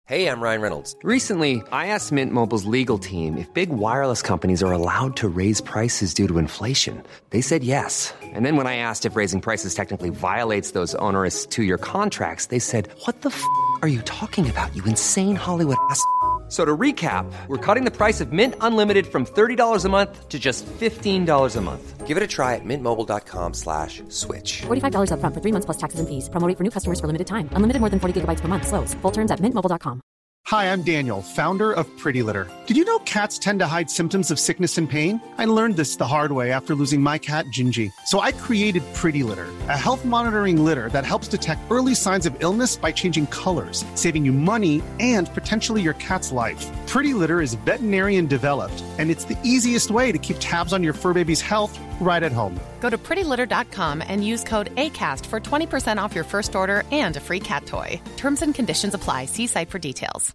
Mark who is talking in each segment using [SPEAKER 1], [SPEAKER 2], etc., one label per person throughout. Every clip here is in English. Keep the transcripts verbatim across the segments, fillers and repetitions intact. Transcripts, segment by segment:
[SPEAKER 1] Hey, I'm Ryan Reynolds.
[SPEAKER 2] Recently, I asked Mint Mobile's legal team if big wireless companies are allowed to raise prices due to inflation. They said yes. And then when I asked if raising prices technically violates those onerous two-year contracts, they said, what the f*** are you talking about, you insane Hollywood ass f- So to recap, we're cutting the price of Mint Unlimited from thirty dollars a month to just fifteen dollars a month.
[SPEAKER 1] Give it a try at mintmobile.com slash switch.
[SPEAKER 3] forty-five dollars up front for three months plus taxes and fees. Promo rate for new customers for limited time. Unlimited more than forty gigabytes per month. Slows full terms at mint mobile dot com.
[SPEAKER 4] Hi, I'm Daniel, founder of Pretty Litter. Did you know cats tend to hide symptoms of sickness and pain? I learned this the hard way after losing my cat, Gingy. So I created Pretty Litter, a health monitoring litter that helps detect early signs of illness by changing colors, saving you money and potentially your cat's life. Pretty Litter is veterinarian developed, and it's the easiest way to keep tabs on your fur baby's health right at home.
[SPEAKER 5] Go to pretty litter dot com and use code ACAST for twenty percent off your first order and a free cat toy. Terms and conditions apply. See site for details.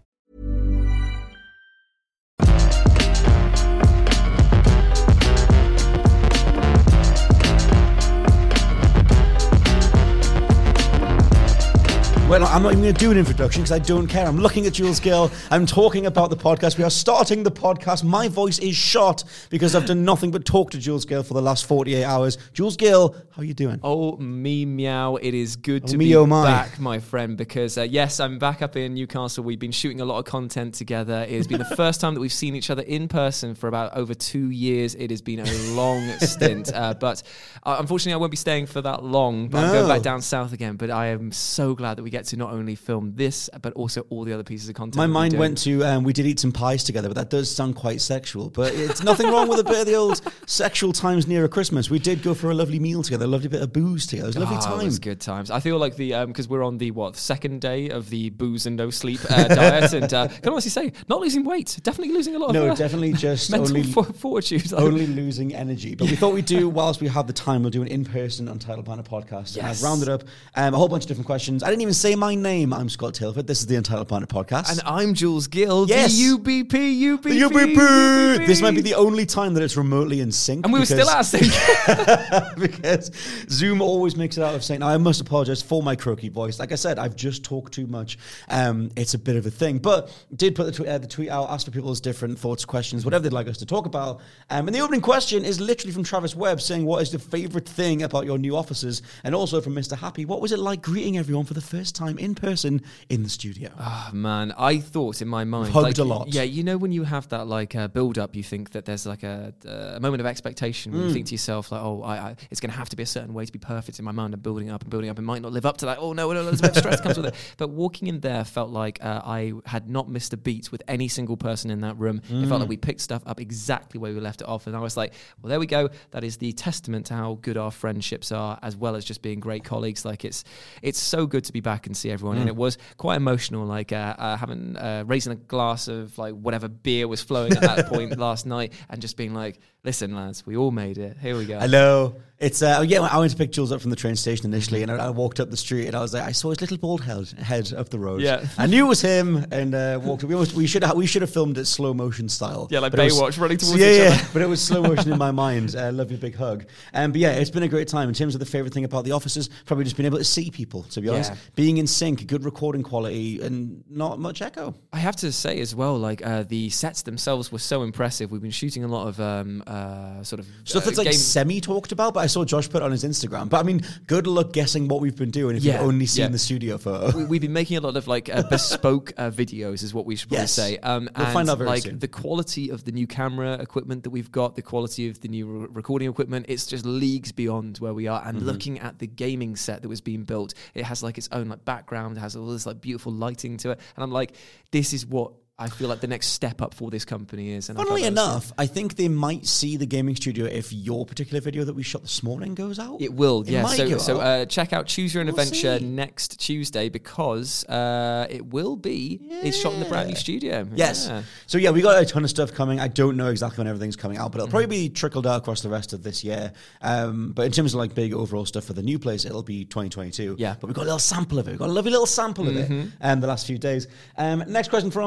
[SPEAKER 6] Well, I'm not even going to do an introduction because I don't care. I'm looking at Jules Gill. I'm talking about the podcast. We are starting the podcast. My voice is shot because I've done nothing but talk to Jules Gill for the last forty-eight hours. Jules Gill, how are you doing?
[SPEAKER 7] Oh, me meow. It is good
[SPEAKER 6] oh,
[SPEAKER 7] to
[SPEAKER 6] me,
[SPEAKER 7] be
[SPEAKER 6] oh my.
[SPEAKER 7] back, my friend, because, uh, yes, I'm back up in Newcastle. We've been shooting a lot of content together. It has been the first time that we've seen each other in person for about over two years. It has been a long stint. Uh, but uh, unfortunately, I won't be staying for that long. But no. I'm going back down south again. But I am so glad that we get to not only film this, but also all the other pieces of content.
[SPEAKER 6] My mind went to, um, we did eat some pies together, but that does sound quite sexual. But it's nothing wrong with a bit of the old sexual times near a Christmas. We did go for a lovely meal together, a lovely bit of booze together. It was a lovely
[SPEAKER 7] oh,
[SPEAKER 6] time.
[SPEAKER 7] It was good times. I feel like the, because um, we're on the, what, second day of the booze and no sleep uh, diet, and uh, can honestly say, not losing weight, definitely losing a lot
[SPEAKER 6] no,
[SPEAKER 7] of
[SPEAKER 6] No, uh, definitely just
[SPEAKER 7] mental
[SPEAKER 6] only,
[SPEAKER 7] for- fortitude.
[SPEAKER 6] Only losing energy. But we thought we'd do, whilst we have the time, we'll do an in-person Untitled Banter podcast.
[SPEAKER 7] Yes.
[SPEAKER 6] I've rounded up um, a whole bunch of different questions. I didn't even say my name. I'm Scott Tilford. This is the Untitled Banter podcast.
[SPEAKER 7] And I'm Jules Gill.
[SPEAKER 6] Yes.
[SPEAKER 7] The U B P, U B P,
[SPEAKER 6] U B P. This might be the only time that it's remotely in sync.
[SPEAKER 7] And we were still out of sync.
[SPEAKER 6] because Zoom always makes it out of sync. Now, I must apologize for my croaky voice. Like I said, I've just talked too much. Um, it's a bit of a thing. But did put the, tw- uh, the tweet out, asked for people's different thoughts, questions, whatever they'd like us to talk about. Um, and the opening question is literally from Travis Webb saying, what is the favorite thing about your new offices? And also from Mister Happy, what was it like greeting everyone for the first time in person in the studio?
[SPEAKER 7] Oh, man, I thought in my mind,
[SPEAKER 6] We've hugged
[SPEAKER 7] like,
[SPEAKER 6] a lot.
[SPEAKER 7] Yeah, you know when you have that like uh, build up, you think that there's like a, uh, a moment of expectation. Where
[SPEAKER 6] Mm.
[SPEAKER 7] you think to yourself like, oh, I, I, it's going to have to be a certain way to be perfect. In my mind, I'm building up and building up, and might not live up to that. Oh no, no, there's a bit of stress comes with it. But walking in there felt like uh, I had not missed a beat with any single person in that room. Mm. It felt like we picked stuff up exactly where we left it off, and I was like, well, there we go. That is the testament to how good our friendships are, as well as just being great colleagues. Like it's it's so good to be back and see everyone, mm. and it was quite emotional. Like uh, uh, having uh, raising a glass of like whatever beer was flowing at that point last night, and just being like, listen, lads, we all made it. Here we go.
[SPEAKER 6] Hello. It's, uh, yeah, I went to pick Jules up from the train station initially, and I, I walked up the street, and I was like, I saw his little bald head, head up the road.
[SPEAKER 7] Yeah.
[SPEAKER 6] I knew it was him, and uh, walked up. We, almost, we should have we should have filmed it slow motion style.
[SPEAKER 7] Yeah, like
[SPEAKER 6] but
[SPEAKER 7] Baywatch
[SPEAKER 6] was,
[SPEAKER 7] running towards
[SPEAKER 6] yeah,
[SPEAKER 7] each
[SPEAKER 6] yeah,
[SPEAKER 7] other.
[SPEAKER 6] But it was slow motion in my mind. Uh, love you, big hug. Um, but yeah, it's been a great time. In terms of the favorite thing about the offices, probably just being able to see people, to be honest.
[SPEAKER 7] Yeah.
[SPEAKER 6] Being in sync, good recording quality, and not much echo.
[SPEAKER 7] I have to say as well, like uh, the sets themselves were so impressive. We've been shooting a lot of um, uh, sort of
[SPEAKER 6] stuff
[SPEAKER 7] uh,
[SPEAKER 6] that's like
[SPEAKER 7] game-
[SPEAKER 6] semi talked about, but I saw Josh put on his Instagram. But I mean, good luck guessing what we've been doing if
[SPEAKER 7] Yeah,
[SPEAKER 6] you've only seen
[SPEAKER 7] yeah.
[SPEAKER 6] the studio photo.
[SPEAKER 7] We, we've been making a lot of like uh, bespoke uh, videos, is what we should probably
[SPEAKER 6] Yes.
[SPEAKER 7] say. Um,
[SPEAKER 6] We'll
[SPEAKER 7] and
[SPEAKER 6] find out very
[SPEAKER 7] like
[SPEAKER 6] soon.
[SPEAKER 7] the quality of the new camera equipment that we've got, the quality of the new re- recording equipment, it's just leagues beyond where we are. And
[SPEAKER 6] Mm-hmm.
[SPEAKER 7] looking at the gaming set that was being built, it has like its own like background, it has all this like beautiful lighting to it, and I'm like, this is what I feel like the next step up for this company is. And
[SPEAKER 6] Funnily
[SPEAKER 7] I thought that was
[SPEAKER 6] enough, I think they might see the gaming studio if your particular video that we shot this morning goes out.
[SPEAKER 7] It will,
[SPEAKER 6] It
[SPEAKER 7] yeah.
[SPEAKER 6] might
[SPEAKER 7] So,
[SPEAKER 6] go
[SPEAKER 7] so
[SPEAKER 6] out.
[SPEAKER 7] uh, check out Choose Your Own
[SPEAKER 6] We'll
[SPEAKER 7] Adventure
[SPEAKER 6] see.
[SPEAKER 7] next Tuesday, because uh, it will be. It's shot in the brand new studio.
[SPEAKER 6] Yes.
[SPEAKER 7] Yeah.
[SPEAKER 6] So yeah, we got a ton of stuff coming. I don't know exactly when everything's coming out, but it'll
[SPEAKER 7] Mm-hmm.
[SPEAKER 6] probably be trickled out across the rest of this year. Um, but in terms of like big overall stuff for the new place, it'll be twenty twenty-two.
[SPEAKER 7] Yeah.
[SPEAKER 6] But we've got a little sample of it. We've got a lovely little sample of
[SPEAKER 7] Mm-hmm.
[SPEAKER 6] it um, the last few days. Um, next question from Kyle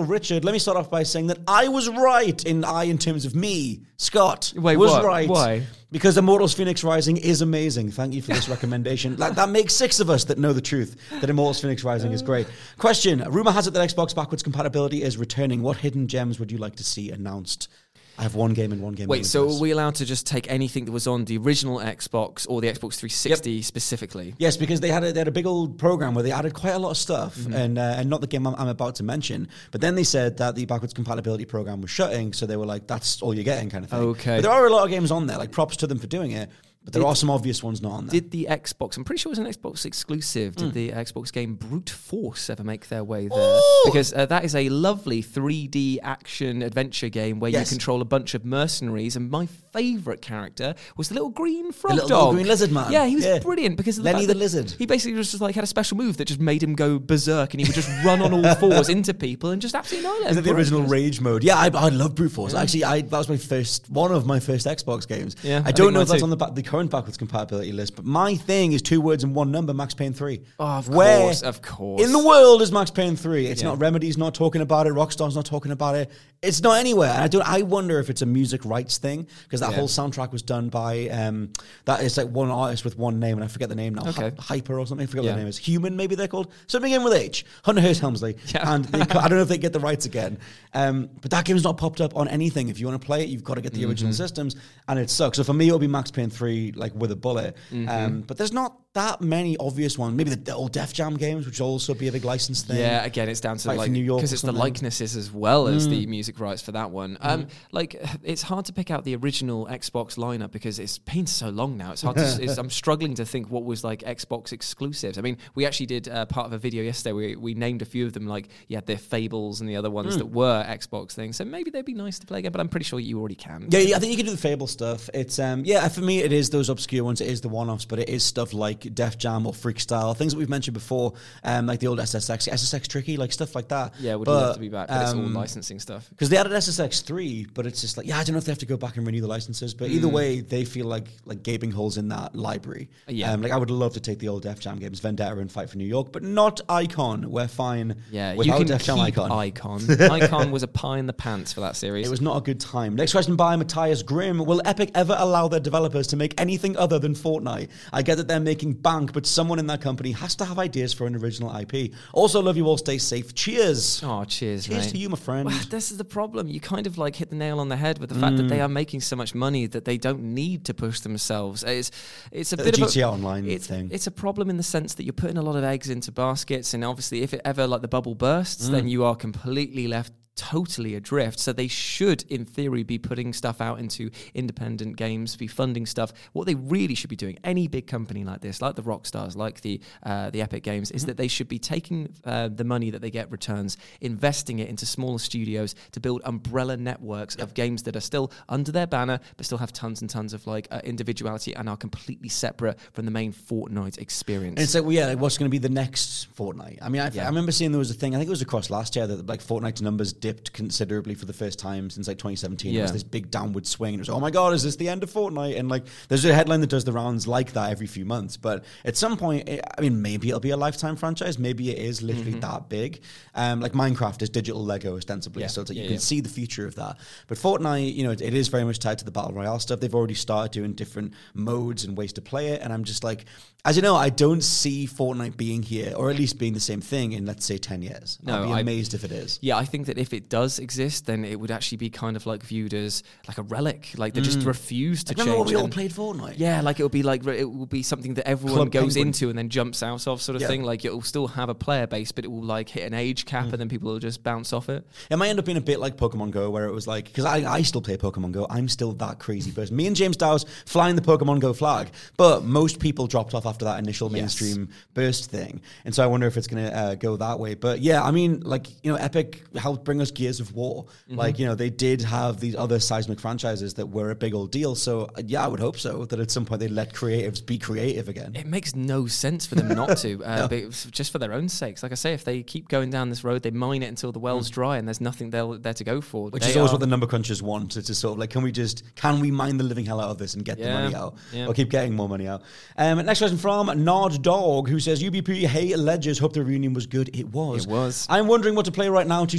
[SPEAKER 6] Richard. Let me start off by saying that I was right in I in terms of me, Scott.
[SPEAKER 7] Wait,
[SPEAKER 6] was
[SPEAKER 7] what?
[SPEAKER 6] right.
[SPEAKER 7] Why?
[SPEAKER 6] Because Immortals Phoenix Rising is amazing. Thank you for this recommendation. Like, that makes six of us that know the truth, that Immortals Phoenix Rising is great. Question. Rumor has it that Xbox backwards compatibility is returning. What hidden gems would you like to see announced? I have one game and one game.
[SPEAKER 7] Wait, so are we allowed to just take anything that was on the original Xbox or the Xbox three sixty yep. specifically?
[SPEAKER 6] Yes, because they had a, they had a big old program where they added quite a lot of stuff, mm-hmm. and uh, and not the game I'm, I'm about to mention. But then they said that the backwards compatibility program was shutting, so they were like, "That's all you're getting," kind of thing.
[SPEAKER 7] Okay,
[SPEAKER 6] but there are a lot of games on there. Like, props to them for doing it. But there did, are some obvious ones not on there.
[SPEAKER 7] Did the Xbox, I'm pretty sure it was an Xbox exclusive, did mm. the Xbox game Brute Force ever make their way there?
[SPEAKER 6] Ooh!
[SPEAKER 7] Because uh, that is a lovely three D action adventure game where
[SPEAKER 6] yes.
[SPEAKER 7] you control a bunch of mercenaries, and my favourite character was the little green frog
[SPEAKER 6] the little,
[SPEAKER 7] dog.
[SPEAKER 6] Little green lizard man.
[SPEAKER 7] Yeah, he was
[SPEAKER 6] yeah.
[SPEAKER 7] brilliant because of the
[SPEAKER 6] Lenny
[SPEAKER 7] fact
[SPEAKER 6] the
[SPEAKER 7] that
[SPEAKER 6] lizard.
[SPEAKER 7] He basically was just like had a special move that just made him go berserk, and he would just run on all fours into people and just absolutely annihilate them.
[SPEAKER 6] Is it the original Rage mode? Yeah, I, I love Brute Force. Yeah. Actually, I, that was my first, one of my first Xbox games.
[SPEAKER 7] Yeah,
[SPEAKER 6] I don't
[SPEAKER 7] I
[SPEAKER 6] know if that's
[SPEAKER 7] too.
[SPEAKER 6] on the, ba- the current backwards compatibility list, but my thing is two words and one number, Max Payne three.
[SPEAKER 7] Oh, of
[SPEAKER 6] Where
[SPEAKER 7] course, of course.
[SPEAKER 6] in the world is Max Payne three? It's
[SPEAKER 7] yeah.
[SPEAKER 6] not Remedy's not talking about it, Rockstar's not talking about it. It's not anywhere. And I don't. I wonder if it's a music rights thing, because that
[SPEAKER 7] yeah.
[SPEAKER 6] whole soundtrack was done by um, that is like one artist with one name, and I forget the name now.
[SPEAKER 7] Okay.
[SPEAKER 6] Hy- Hyper or something. I forget
[SPEAKER 7] yeah.
[SPEAKER 6] what their name is. Human, maybe they're called. Something in with H. Hunter Hearst Helmsley.
[SPEAKER 7] Yeah.
[SPEAKER 6] And they, I don't know if they get the rights again. Um, but that game's not popped up on anything. If you want to play it, you've got to get the mm-hmm. original systems, and it sucks. So for me, it'll be Max Payne three, like with a bullet. Mm-hmm. Um, but there's not that many obvious ones. Maybe the, the old Def Jam games, which will also be a big license thing.
[SPEAKER 7] Yeah, again, it's down to
[SPEAKER 6] like,
[SPEAKER 7] like
[SPEAKER 6] New York
[SPEAKER 7] because it's the likenesses as well as mm. the music rights for that one. Um, mm. Like it's hard to pick out the original Xbox lineup because it's been so long now. It's hard. to, it's, I'm struggling to think what was like Xbox exclusives. I mean, we actually did uh, part of a video yesterday. We we named a few of them. Like you had their Fables and the other ones mm. that were Xbox things. So maybe they'd be nice to play again. But I'm pretty sure you already can.
[SPEAKER 6] Yeah, yeah I think you can do the Fable stuff. It's um, yeah, for me it is those obscure ones. It is the one-offs, but it is stuff like Def Jam or Freakstyle, things that we've mentioned before, um, like the old S S X, S S X Tricky, like stuff like that.
[SPEAKER 7] Yeah, would
[SPEAKER 6] but,
[SPEAKER 7] love to be back, but um, it's all licensing stuff.
[SPEAKER 6] Because they added S S X three, but it's just like, yeah, I don't know if they have to go back and renew the licenses, but mm. either way, they feel like like gaping holes in that library.
[SPEAKER 7] Yeah.
[SPEAKER 6] Um, like I would love to take the old Def Jam games, Vendetta and Fight for New York, but not Icon. We're fine
[SPEAKER 7] yeah,
[SPEAKER 6] without
[SPEAKER 7] you can
[SPEAKER 6] Def Jam
[SPEAKER 7] keep
[SPEAKER 6] Icon.
[SPEAKER 7] Icon. Icon was a pie in the pants for that series.
[SPEAKER 6] It was not a good time. Next question by Matthias Grimm. Will Epic ever allow their developers to make anything other than Fortnite? I get that they're making bank, but someone in that company has to have ideas for an original I P. Also, love you all. Stay safe. Cheers.
[SPEAKER 7] Oh, cheers,
[SPEAKER 6] Cheers
[SPEAKER 7] mate.
[SPEAKER 6] to you, my friend.
[SPEAKER 7] Well, this is the problem. You kind of like hit the nail on the head with the mm. fact that they are making so much money that they don't need to push themselves. It's it's a
[SPEAKER 6] the
[SPEAKER 7] bit
[SPEAKER 6] G
[SPEAKER 7] of a
[SPEAKER 6] T A Online
[SPEAKER 7] it's,
[SPEAKER 6] thing.
[SPEAKER 7] It's a problem in the sense that you're putting a lot of eggs into baskets, and obviously, if it ever like the bubble bursts, mm. then you are completely left totally adrift. So they should, in theory, be putting stuff out into independent games, be funding stuff. What they really should be doing, any big company like this, like the Rockstars, like the uh, the Epic Games, is mm-hmm. that they should be taking uh, the money that they get returns, investing it into smaller studios to build umbrella networks yep. of games that are still under their banner, but still have tons and tons of like uh, individuality and are completely separate from the main Fortnite experience.
[SPEAKER 6] And it's like, well, yeah, like what's going to be the next Fortnite? I mean, I,
[SPEAKER 7] yeah.
[SPEAKER 6] I remember seeing there was a thing, I think it was across last year, that like Fortnite's numbers dipped considerably for the first time since like twenty seventeen.
[SPEAKER 7] Yeah.
[SPEAKER 6] It was this big downward swing. And it was, oh my God, is this the end of Fortnite? And like, there's a headline that does the rounds like that every few months. But at some point, it, I mean, maybe it'll be a lifetime franchise. Maybe it is literally mm-hmm. that big. Um, like Minecraft is digital Lego ostensibly.
[SPEAKER 7] Yeah.
[SPEAKER 6] So it's like
[SPEAKER 7] yeah,
[SPEAKER 6] you
[SPEAKER 7] yeah.
[SPEAKER 6] can see the future of that. But Fortnite, you know, it, it is very much tied to the Battle Royale stuff. They've already started doing different modes and ways to play it. And I'm just like, as you know, I don't see Fortnite being here, or at least being the same thing in, let's say, ten years.
[SPEAKER 7] No,
[SPEAKER 6] I'd be
[SPEAKER 7] I,
[SPEAKER 6] amazed if it is.
[SPEAKER 7] Yeah, I think that if it does exist, then it would actually be kind of like viewed as like a relic. Like they mm. just refuse to
[SPEAKER 6] like,
[SPEAKER 7] change.
[SPEAKER 6] Remember when we all
[SPEAKER 7] and,
[SPEAKER 6] played Fortnite?
[SPEAKER 7] Yeah, like it will be like it will be something that everyone
[SPEAKER 6] Club
[SPEAKER 7] goes
[SPEAKER 6] Penguin.
[SPEAKER 7] into and then jumps out of, sort of
[SPEAKER 6] yeah.
[SPEAKER 7] thing. Like it will still have a player base, but it will like hit an age cap, mm. and then people will just bounce off it.
[SPEAKER 6] It might end up being a bit like Pokemon Go, where it was like, because I, I still play Pokemon Go. I'm still that crazy person. Me and James Dow's flying the Pokemon Go flag, but most people dropped off after that initial mainstream yes. burst thing. And so I wonder if it's going to uh, go that way. But yeah, I mean, like, you know, Epic helped bring us Gears of War. Mm-hmm. Like, you know, they did have these other seismic franchises that were a big old deal. So uh, yeah, I would hope so, that at some point they let creatives be creative again.
[SPEAKER 7] It makes no sense for them not to, uh, no. but just for their own sakes. Like I say, if they keep going down this road, they mine it until the well's mm. dry and there's nothing there, there to go for.
[SPEAKER 6] Which
[SPEAKER 7] they
[SPEAKER 6] is always
[SPEAKER 7] are,
[SPEAKER 6] what the number crunchers want. It's just sort of like, can we just, can we mine the living hell out of this and get
[SPEAKER 7] yeah,
[SPEAKER 6] the money out?
[SPEAKER 7] Yeah.
[SPEAKER 6] Or keep getting more money out? Um, next question from Nard Dog, who says, U B P, hey, Ledgers, hope the reunion was good. It was.
[SPEAKER 7] It was.
[SPEAKER 6] I'm wondering what to play right now to scratch the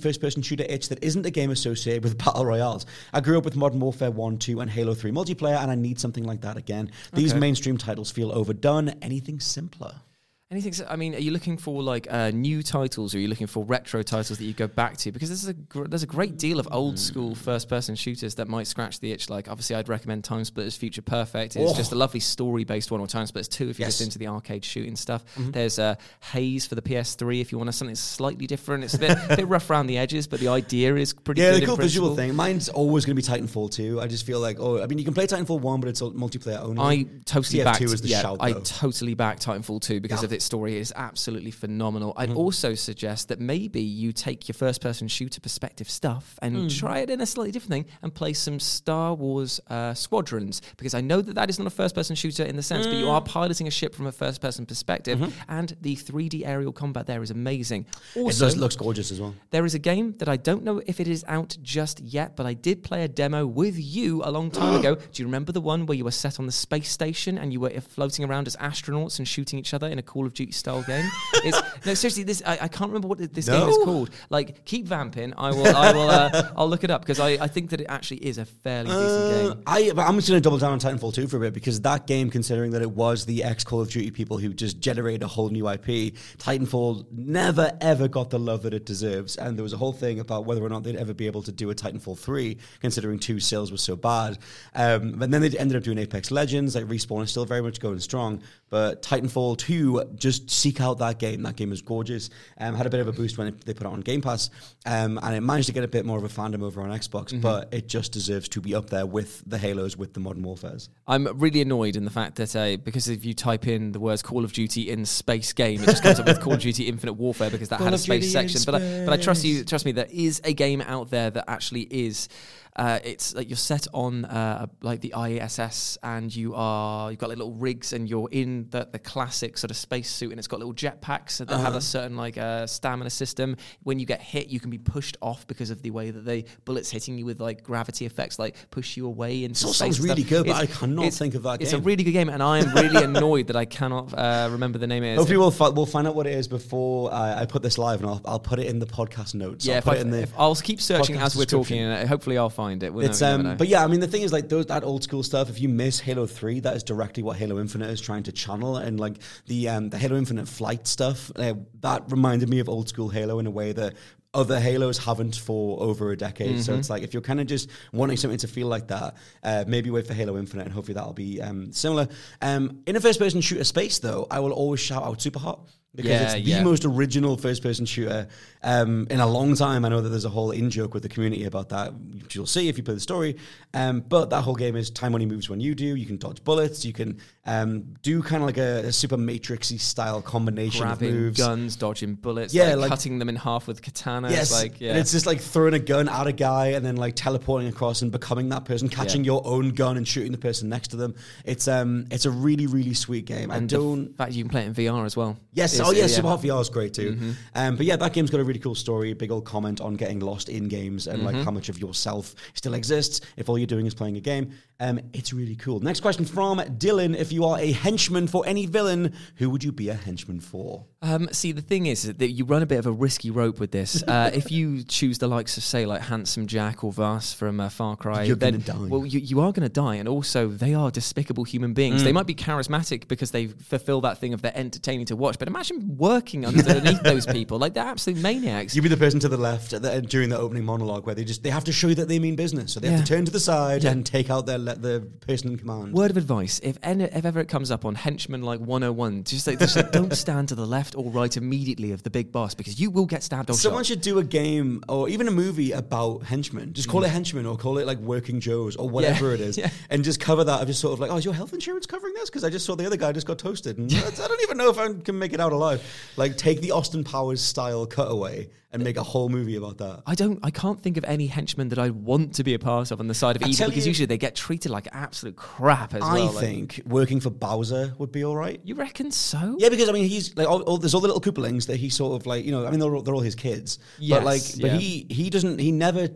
[SPEAKER 6] first-person shooter itch that isn't a game associated with battle royales. I grew up with Modern Warfare one, two, and Halo three multiplayer, and I need something like that again. These
[SPEAKER 7] Okay.
[SPEAKER 6] mainstream titles feel overdone. Anything simpler?
[SPEAKER 7] Anything? I mean, are you looking for like uh, new titles, or are you looking for retro titles that you go back to? Because there's a gr- there's a great deal of old school first person shooters that might scratch the itch. Like obviously, I'd recommend Time Splitters Future Perfect. It's
[SPEAKER 6] Oh.
[SPEAKER 7] just a lovely story based one, or Time Splitters two if you're
[SPEAKER 6] Yes.
[SPEAKER 7] just into the arcade shooting stuff. There's uh, Haze for the P S three if you want something slightly different. It's a bit, a bit rough around the edges, but the idea is pretty
[SPEAKER 6] Yeah,
[SPEAKER 7] good.
[SPEAKER 6] the cool
[SPEAKER 7] in
[SPEAKER 6] visual
[SPEAKER 7] principle.
[SPEAKER 6] thing. Mine's always going to be Titanfall two. I just feel like, oh, I mean, you can play Titanfall one, but it's all multiplayer only.
[SPEAKER 7] I totally
[SPEAKER 6] T F two
[SPEAKER 7] backed.
[SPEAKER 6] is the
[SPEAKER 7] yeah,
[SPEAKER 6] shout,
[SPEAKER 7] I
[SPEAKER 6] though.
[SPEAKER 7] totally back Titanfall two because
[SPEAKER 6] Yeah.
[SPEAKER 7] of its story. It is absolutely phenomenal. I'd
[SPEAKER 6] Mm-hmm.
[SPEAKER 7] also suggest that maybe you take your first-person shooter perspective stuff and
[SPEAKER 6] Mm.
[SPEAKER 7] try it in a slightly different thing and play some Star Wars uh, Squadrons, because I know that that is not a first-person shooter in the sense, but you are piloting a ship from a first-person perspective, and the three D aerial combat there is amazing.
[SPEAKER 6] It
[SPEAKER 7] Also,
[SPEAKER 6] does looks gorgeous as well.
[SPEAKER 7] there is a game that I don't know if it is out just yet, but I did play a demo with you a long time ago. Do you remember the one where you were set on the space station and you were floating around as astronauts and shooting each other in a Call of Duty style game? It's, no, seriously, this I, I can't remember what this
[SPEAKER 6] No.
[SPEAKER 7] game is called. Like, keep vamping. I will. I will. Uh, I'll look it up because I, I think that it actually is a fairly decent
[SPEAKER 6] Uh,
[SPEAKER 7] game.
[SPEAKER 6] I, but I'm just going to double down on Titanfall two for a bit, because that game, considering that it was the ex Call of Duty people who just generated a whole new I P, Titanfall never ever got the love that it deserves. And there was a whole thing about whether or not they'd ever be able to do a Titanfall three, considering two sales was so bad. Um, and then they ended up doing Apex Legends. Like, Respawn is still very much going strong, but Titanfall two, just seek out that game. That game is gorgeous. Um, had a bit of a boost when it, they put it on Game Pass, um, and it managed to get a bit more of a fandom over on Xbox.
[SPEAKER 7] Mm-hmm.
[SPEAKER 6] But it just deserves to be up there with the Halos, with the Modern Warfares.
[SPEAKER 7] I'm really annoyed in the fact that uh, because if you type in the words Call of Duty in space game, it just comes up with Call of Duty Infinite Warfare because that
[SPEAKER 6] Call
[SPEAKER 7] had a
[SPEAKER 6] of
[SPEAKER 7] space
[SPEAKER 6] Duty in
[SPEAKER 7] section. But I, but I trust you,
[SPEAKER 6] space.
[SPEAKER 7] trust me, there is a game out there that actually is. Uh, it's like you're set on uh, like the I S S, and you are you've got like little rigs, and you're in the, the classic sort of space suit, and it's got little jetpacks that
[SPEAKER 6] Uh-huh.
[SPEAKER 7] have a certain like uh, stamina system. When you get hit, you can be pushed off because of the way that they bullets hitting you with like gravity effects, like push you away into
[SPEAKER 6] It all
[SPEAKER 7] space.
[SPEAKER 6] sounds
[SPEAKER 7] and
[SPEAKER 6] really
[SPEAKER 7] stuff.
[SPEAKER 6] good, but
[SPEAKER 7] It's-
[SPEAKER 6] I cannot
[SPEAKER 7] it's-
[SPEAKER 6] think of that
[SPEAKER 7] It's
[SPEAKER 6] game.
[SPEAKER 7] a really good game, and I am really annoyed that I cannot uh, remember the name it is.
[SPEAKER 6] Hopefully we'll, fi- we'll find out what it is before uh, I put this live, and I'll, I'll put it in the podcast notes.
[SPEAKER 7] yeah,
[SPEAKER 6] I'll
[SPEAKER 7] if,
[SPEAKER 6] put
[SPEAKER 7] I,
[SPEAKER 6] it in the
[SPEAKER 7] if I'll keep searching
[SPEAKER 6] podcast
[SPEAKER 7] as we're talking,
[SPEAKER 6] description.
[SPEAKER 7] and hopefully I'll find it. We'll
[SPEAKER 6] It's
[SPEAKER 7] never, never
[SPEAKER 6] um,
[SPEAKER 7] know.
[SPEAKER 6] but yeah, I mean the thing is, like, those that old school stuff. If you miss Halo three, that is directly what Halo Infinite is trying to channel, and like the um, the Halo Infinite flight stuff, uh, that reminded me of old school Halo in a way that other Halos haven't for over a decade. So it's like, if you're kind of just wanting something to feel like that, uh, maybe wait for Halo Infinite, and hopefully that'll be um, similar. Um, in a first-person shooter space, though, I will always shout out Superhot, because
[SPEAKER 7] Yeah,
[SPEAKER 6] it's the
[SPEAKER 7] yeah.
[SPEAKER 6] most original first-person shooter um, in a long time. I know that there's a whole in-joke with the community about that, which you'll see if you play the story. Um, but that whole game is time only moves when you do. You can dodge bullets. You can um, do kind of like a, a super Matrix-y style combination
[SPEAKER 7] grabbing
[SPEAKER 6] of moves.
[SPEAKER 7] guns, dodging bullets,
[SPEAKER 6] Yeah,
[SPEAKER 7] like,
[SPEAKER 6] like-
[SPEAKER 7] cutting them in half with katanas.
[SPEAKER 6] Yes,
[SPEAKER 7] like yeah.
[SPEAKER 6] and it's just like throwing a gun at a guy and then like teleporting across and becoming that person, catching
[SPEAKER 7] Yeah.
[SPEAKER 6] your own gun and shooting the person next to them. It's um, it's a really really sweet game. I
[SPEAKER 7] and the
[SPEAKER 6] don't.
[SPEAKER 7] fact you can play it in V R as well.
[SPEAKER 6] Yes,
[SPEAKER 7] is-
[SPEAKER 6] oh yeah,
[SPEAKER 7] yeah.
[SPEAKER 6] Superhot V R is great too.
[SPEAKER 7] Mm-hmm.
[SPEAKER 6] Um, but yeah, that game's got a really cool story. Big old comment on getting lost in games and
[SPEAKER 7] Mm-hmm.
[SPEAKER 6] like how much of yourself still exists if all you're doing is playing a game. Um, it's really cool. Next question from Dylan: if you are a henchman for any villain, who would you be a henchman for?
[SPEAKER 7] Um, see, the thing is that you run a bit of a risky rope with this. Uh, if you choose the likes of, say, like Handsome Jack or Vass from uh, Far Cry,
[SPEAKER 6] You're
[SPEAKER 7] then
[SPEAKER 6] gonna die.
[SPEAKER 7] well, you, you are going to die, and also they are despicable human beings.
[SPEAKER 6] Mm.
[SPEAKER 7] They might be charismatic because they fulfill that thing of they're entertaining to watch, but imagine working underneath those people, like they're absolute maniacs.
[SPEAKER 6] You'd be the person to the left at the, during the opening monologue where they just they have to show you that they mean business, so they have
[SPEAKER 7] Yeah.
[SPEAKER 6] to turn to the side
[SPEAKER 7] Yeah.
[SPEAKER 6] and take out their le- the person in command.
[SPEAKER 7] Word of advice: if, any, if ever it comes up on Henchman like one oh one, just like, just like don't stand to the left or right immediately of the big boss because you will get stabbed or
[SPEAKER 6] Someone
[SPEAKER 7] shot.
[SPEAKER 6] should do a game or even a movie about henchmen. Just call it henchmen or call it like Working Joes or whatever
[SPEAKER 7] Yeah.
[SPEAKER 6] it is,
[SPEAKER 7] Yeah.
[SPEAKER 6] and just cover that of just sort of like, oh, is your health insurance covering this? Because I just saw the other guy just got toasted, and I don't even know if I can make it out alive. Like, take the Austin Powers style cutaway and make a whole movie about that.
[SPEAKER 7] I don't. I can't think of any henchmen that I want to be a part of on the side of
[SPEAKER 6] I
[SPEAKER 7] evil
[SPEAKER 6] tell
[SPEAKER 7] because
[SPEAKER 6] you-
[SPEAKER 7] usually they get treated like absolute crap as
[SPEAKER 6] I
[SPEAKER 7] well. like-
[SPEAKER 6] think working for Bowser would be all right.
[SPEAKER 7] You reckon so?
[SPEAKER 6] Yeah, because I mean, he's like, all, all, there's all the little Koopalings that he sort of like, you know, I mean, they're all, they're all his kids, but
[SPEAKER 7] Yes,
[SPEAKER 6] like, but
[SPEAKER 7] yeah.
[SPEAKER 6] he he doesn't, he never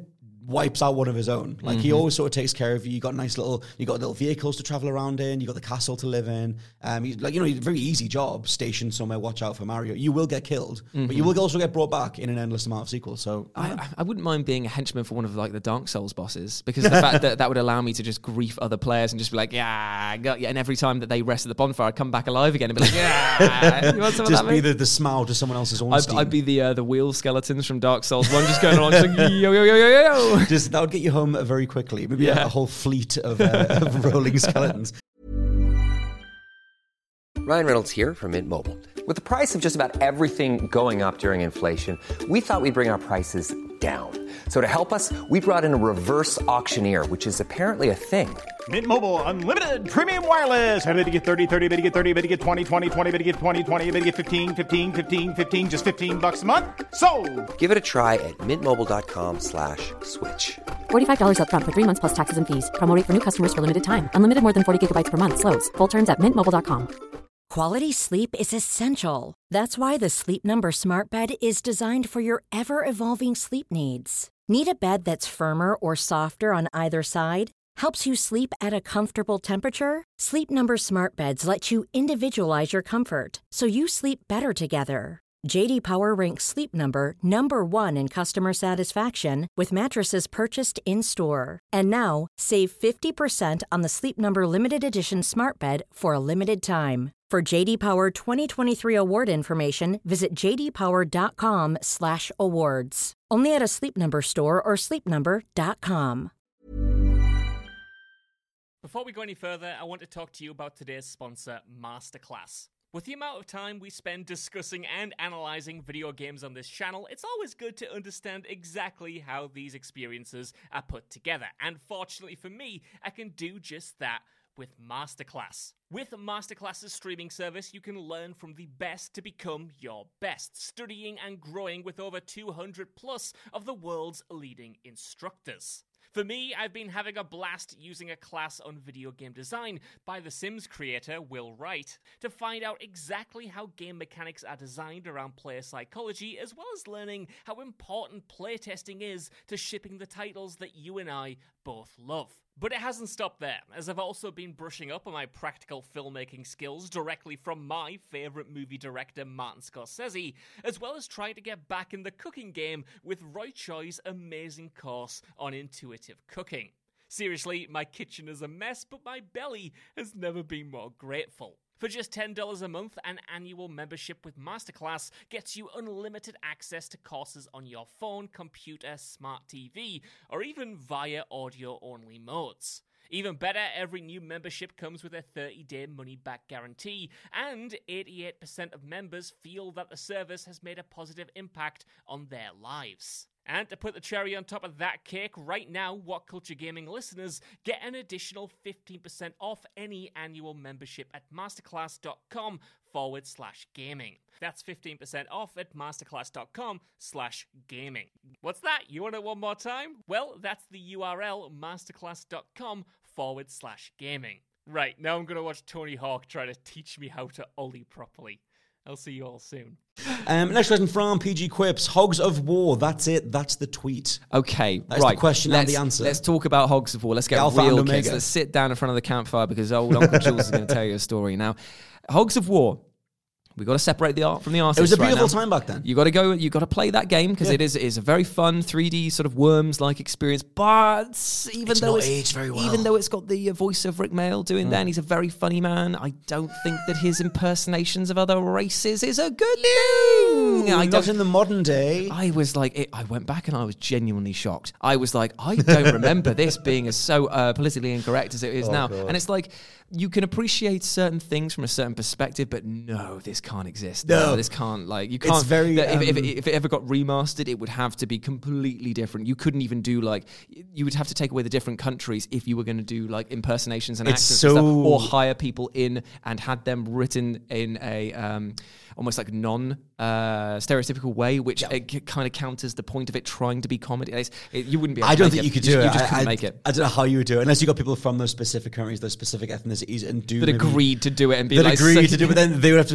[SPEAKER 6] wipes out one of his own. Like, mm-hmm. he always sort of takes care of you. You got nice little, you got little vehicles to travel around in. You got the castle to live in. Um, he's like, you know, a very easy job, stationed somewhere. Watch out for Mario. You will get killed, mm-hmm. but you will also get brought back in an endless amount of sequels. So
[SPEAKER 7] I, I, I wouldn't mind being a henchman for one of like the Dark Souls bosses, because the fact that that would allow me to just grief other players and just be like, yeah, I got you. And every time that they rest at the bonfire, I'd come back alive again and be like, yeah. You want some
[SPEAKER 6] just
[SPEAKER 7] of that,
[SPEAKER 6] be the, the smile to someone else's own.
[SPEAKER 7] I'd, I'd be the uh, the wheel skeletons from Dark Souls one, just going along, just like, yo yo yo yo yo.
[SPEAKER 6] Just that would get you home very quickly. Maybe yeah. a, a whole fleet of, uh, of rolling skeletons.
[SPEAKER 1] Ryan Reynolds here from Mint Mobile. With the price of just about everything going up during inflation, we thought we'd bring our prices down. So to help us, we brought in a reverse auctioneer, which is apparently a thing.
[SPEAKER 8] Mint Mobile Unlimited Premium Wireless. How to get thirty, thirty, bit to get thirty, bit to get twenty, twenty, twenty, bit to get twenty, twenty, bit to get fifteen, fifteen, fifteen, fifteen, just fifteen bucks a month? Sold!
[SPEAKER 1] Give it a try at mintmobile.com slash switch.
[SPEAKER 3] forty-five dollars up front for three months plus taxes and fees. Promo rate for new customers for limited time. Unlimited more than forty gigabytes per month. Slows full terms at mint mobile dot com.
[SPEAKER 9] Quality sleep is essential. That's why the Sleep Number Smart Bed is designed for your ever-evolving sleep needs. Need a bed that's firmer or softer on either side? Helps you sleep at a comfortable temperature? Sleep Number Smart Beds let you individualize your comfort, so you sleep better together. J D Power ranks Sleep Number number one in customer satisfaction with mattresses purchased in-store. And now, save fifty percent on the Sleep Number Limited Edition Smart Bed for a limited time. For J D Power twenty twenty-three award information, visit j d power dot com slash awards. Only at a Sleep Number store or sleep number dot com.
[SPEAKER 10] Before we go any further, I want to talk to you about today's sponsor, Masterclass. With the amount of time we spend discussing and analysing video games on this channel, it's always good to understand exactly how these experiences are put together. And fortunately for me, I can do just that with Masterclass. With Masterclass's streaming service, you can learn from the best to become your best, studying and growing with over two hundred plus of the world's leading instructors. For me, I've been having a blast using a class on video game design by The Sims creator Will Wright to find out exactly how game mechanics are designed around player psychology, as well as learning how important playtesting is to shipping the titles that you and I both love. But it hasn't stopped there, as I've also been brushing up on my practical filmmaking skills directly from my favourite movie director Martin Scorsese, as well as trying to get back in the cooking game with Roy Choi's amazing course on intuitive cooking. Seriously, my kitchen is a mess, but my belly has never been more grateful. For just ten dollars a month, an annual membership with Masterclass gets you unlimited access to courses on your phone, computer, smart T V, or even via audio-only modes. Even better, every new membership comes with a thirty-day money-back guarantee, and eighty-eight percent of members feel that the service has made a positive impact on their lives. And to put the cherry on top of that cake, right now, What Culture Gaming listeners get an additional fifteen percent off any annual membership at masterclass.com forward slash gaming. That's fifteen percent off at masterclass.com slash gaming. What's that? You want it one more time? Well, that's the U R L, masterclass.com forward slash gaming. Right, now I'm going to watch Tony Hawk try to teach me how to ollie properly. I'll see you all soon.
[SPEAKER 6] Um, next question from P G Quips. Hogs of War. That's it. That's the tweet.
[SPEAKER 7] Okay,
[SPEAKER 6] That's
[SPEAKER 7] right.
[SPEAKER 6] the question
[SPEAKER 7] let's,
[SPEAKER 6] and the answer.
[SPEAKER 7] Let's talk about Hogs of War. Let's get
[SPEAKER 6] Alpha
[SPEAKER 7] real
[SPEAKER 6] and
[SPEAKER 7] kids.
[SPEAKER 6] Omega.
[SPEAKER 7] Let's sit down in front of the campfire because old Uncle Jules is going to tell you a story. Now, Hogs of War. We've got to separate the art from the artist.
[SPEAKER 6] It was a beautiful
[SPEAKER 7] right now.
[SPEAKER 6] time back then.
[SPEAKER 7] You got to go. You got to play that game because
[SPEAKER 6] Yeah.
[SPEAKER 7] it is it is a very fun three D sort of Worms-like experience. But even
[SPEAKER 6] It's
[SPEAKER 7] though
[SPEAKER 6] not
[SPEAKER 7] it's
[SPEAKER 6] aged very well.
[SPEAKER 7] even though it's got the uh, voice of Rick Mayall doing that, and he's a very funny man. I don't think that his impersonations of other races is a good thing. I
[SPEAKER 6] Not
[SPEAKER 7] don't.
[SPEAKER 6] in the modern day.
[SPEAKER 7] I was like, it, I went back and I was genuinely shocked. I was like, I don't remember this being as so uh, politically incorrect as it is
[SPEAKER 6] Oh,
[SPEAKER 7] now.
[SPEAKER 6] God.
[SPEAKER 7] And it's like, you can appreciate certain things from a certain perspective, but no, this can't exist.
[SPEAKER 6] No.
[SPEAKER 7] this can't, like, you
[SPEAKER 6] It's
[SPEAKER 7] can't.
[SPEAKER 6] very,
[SPEAKER 7] that if, if,
[SPEAKER 6] um,
[SPEAKER 7] if it ever got remastered, it would have to be completely different. You couldn't even do, like, you would have to take away the different countries if you were going to do, like, impersonations and
[SPEAKER 6] It's
[SPEAKER 7] accents
[SPEAKER 6] so-
[SPEAKER 7] and stuff, or hire people in and had them written in a um, almost like non uh, stereotypical way, which
[SPEAKER 6] Yeah.
[SPEAKER 7] it kind of counters the point of it trying to be comedy. It's, it, you wouldn't be able
[SPEAKER 6] I
[SPEAKER 7] to
[SPEAKER 6] don't
[SPEAKER 7] make
[SPEAKER 6] think
[SPEAKER 7] it.
[SPEAKER 6] you could
[SPEAKER 7] you
[SPEAKER 6] do
[SPEAKER 7] just,
[SPEAKER 6] it.
[SPEAKER 7] You just
[SPEAKER 6] I,
[SPEAKER 7] couldn't
[SPEAKER 6] I,
[SPEAKER 7] make it.
[SPEAKER 6] I don't know how you would do it unless you got people from those specific countries, those specific ethnicities, and do
[SPEAKER 7] That
[SPEAKER 6] maybe-
[SPEAKER 7] agreed to do it and be
[SPEAKER 6] that
[SPEAKER 7] like,
[SPEAKER 6] agreed
[SPEAKER 7] so-
[SPEAKER 6] to do it, but then they would have to sign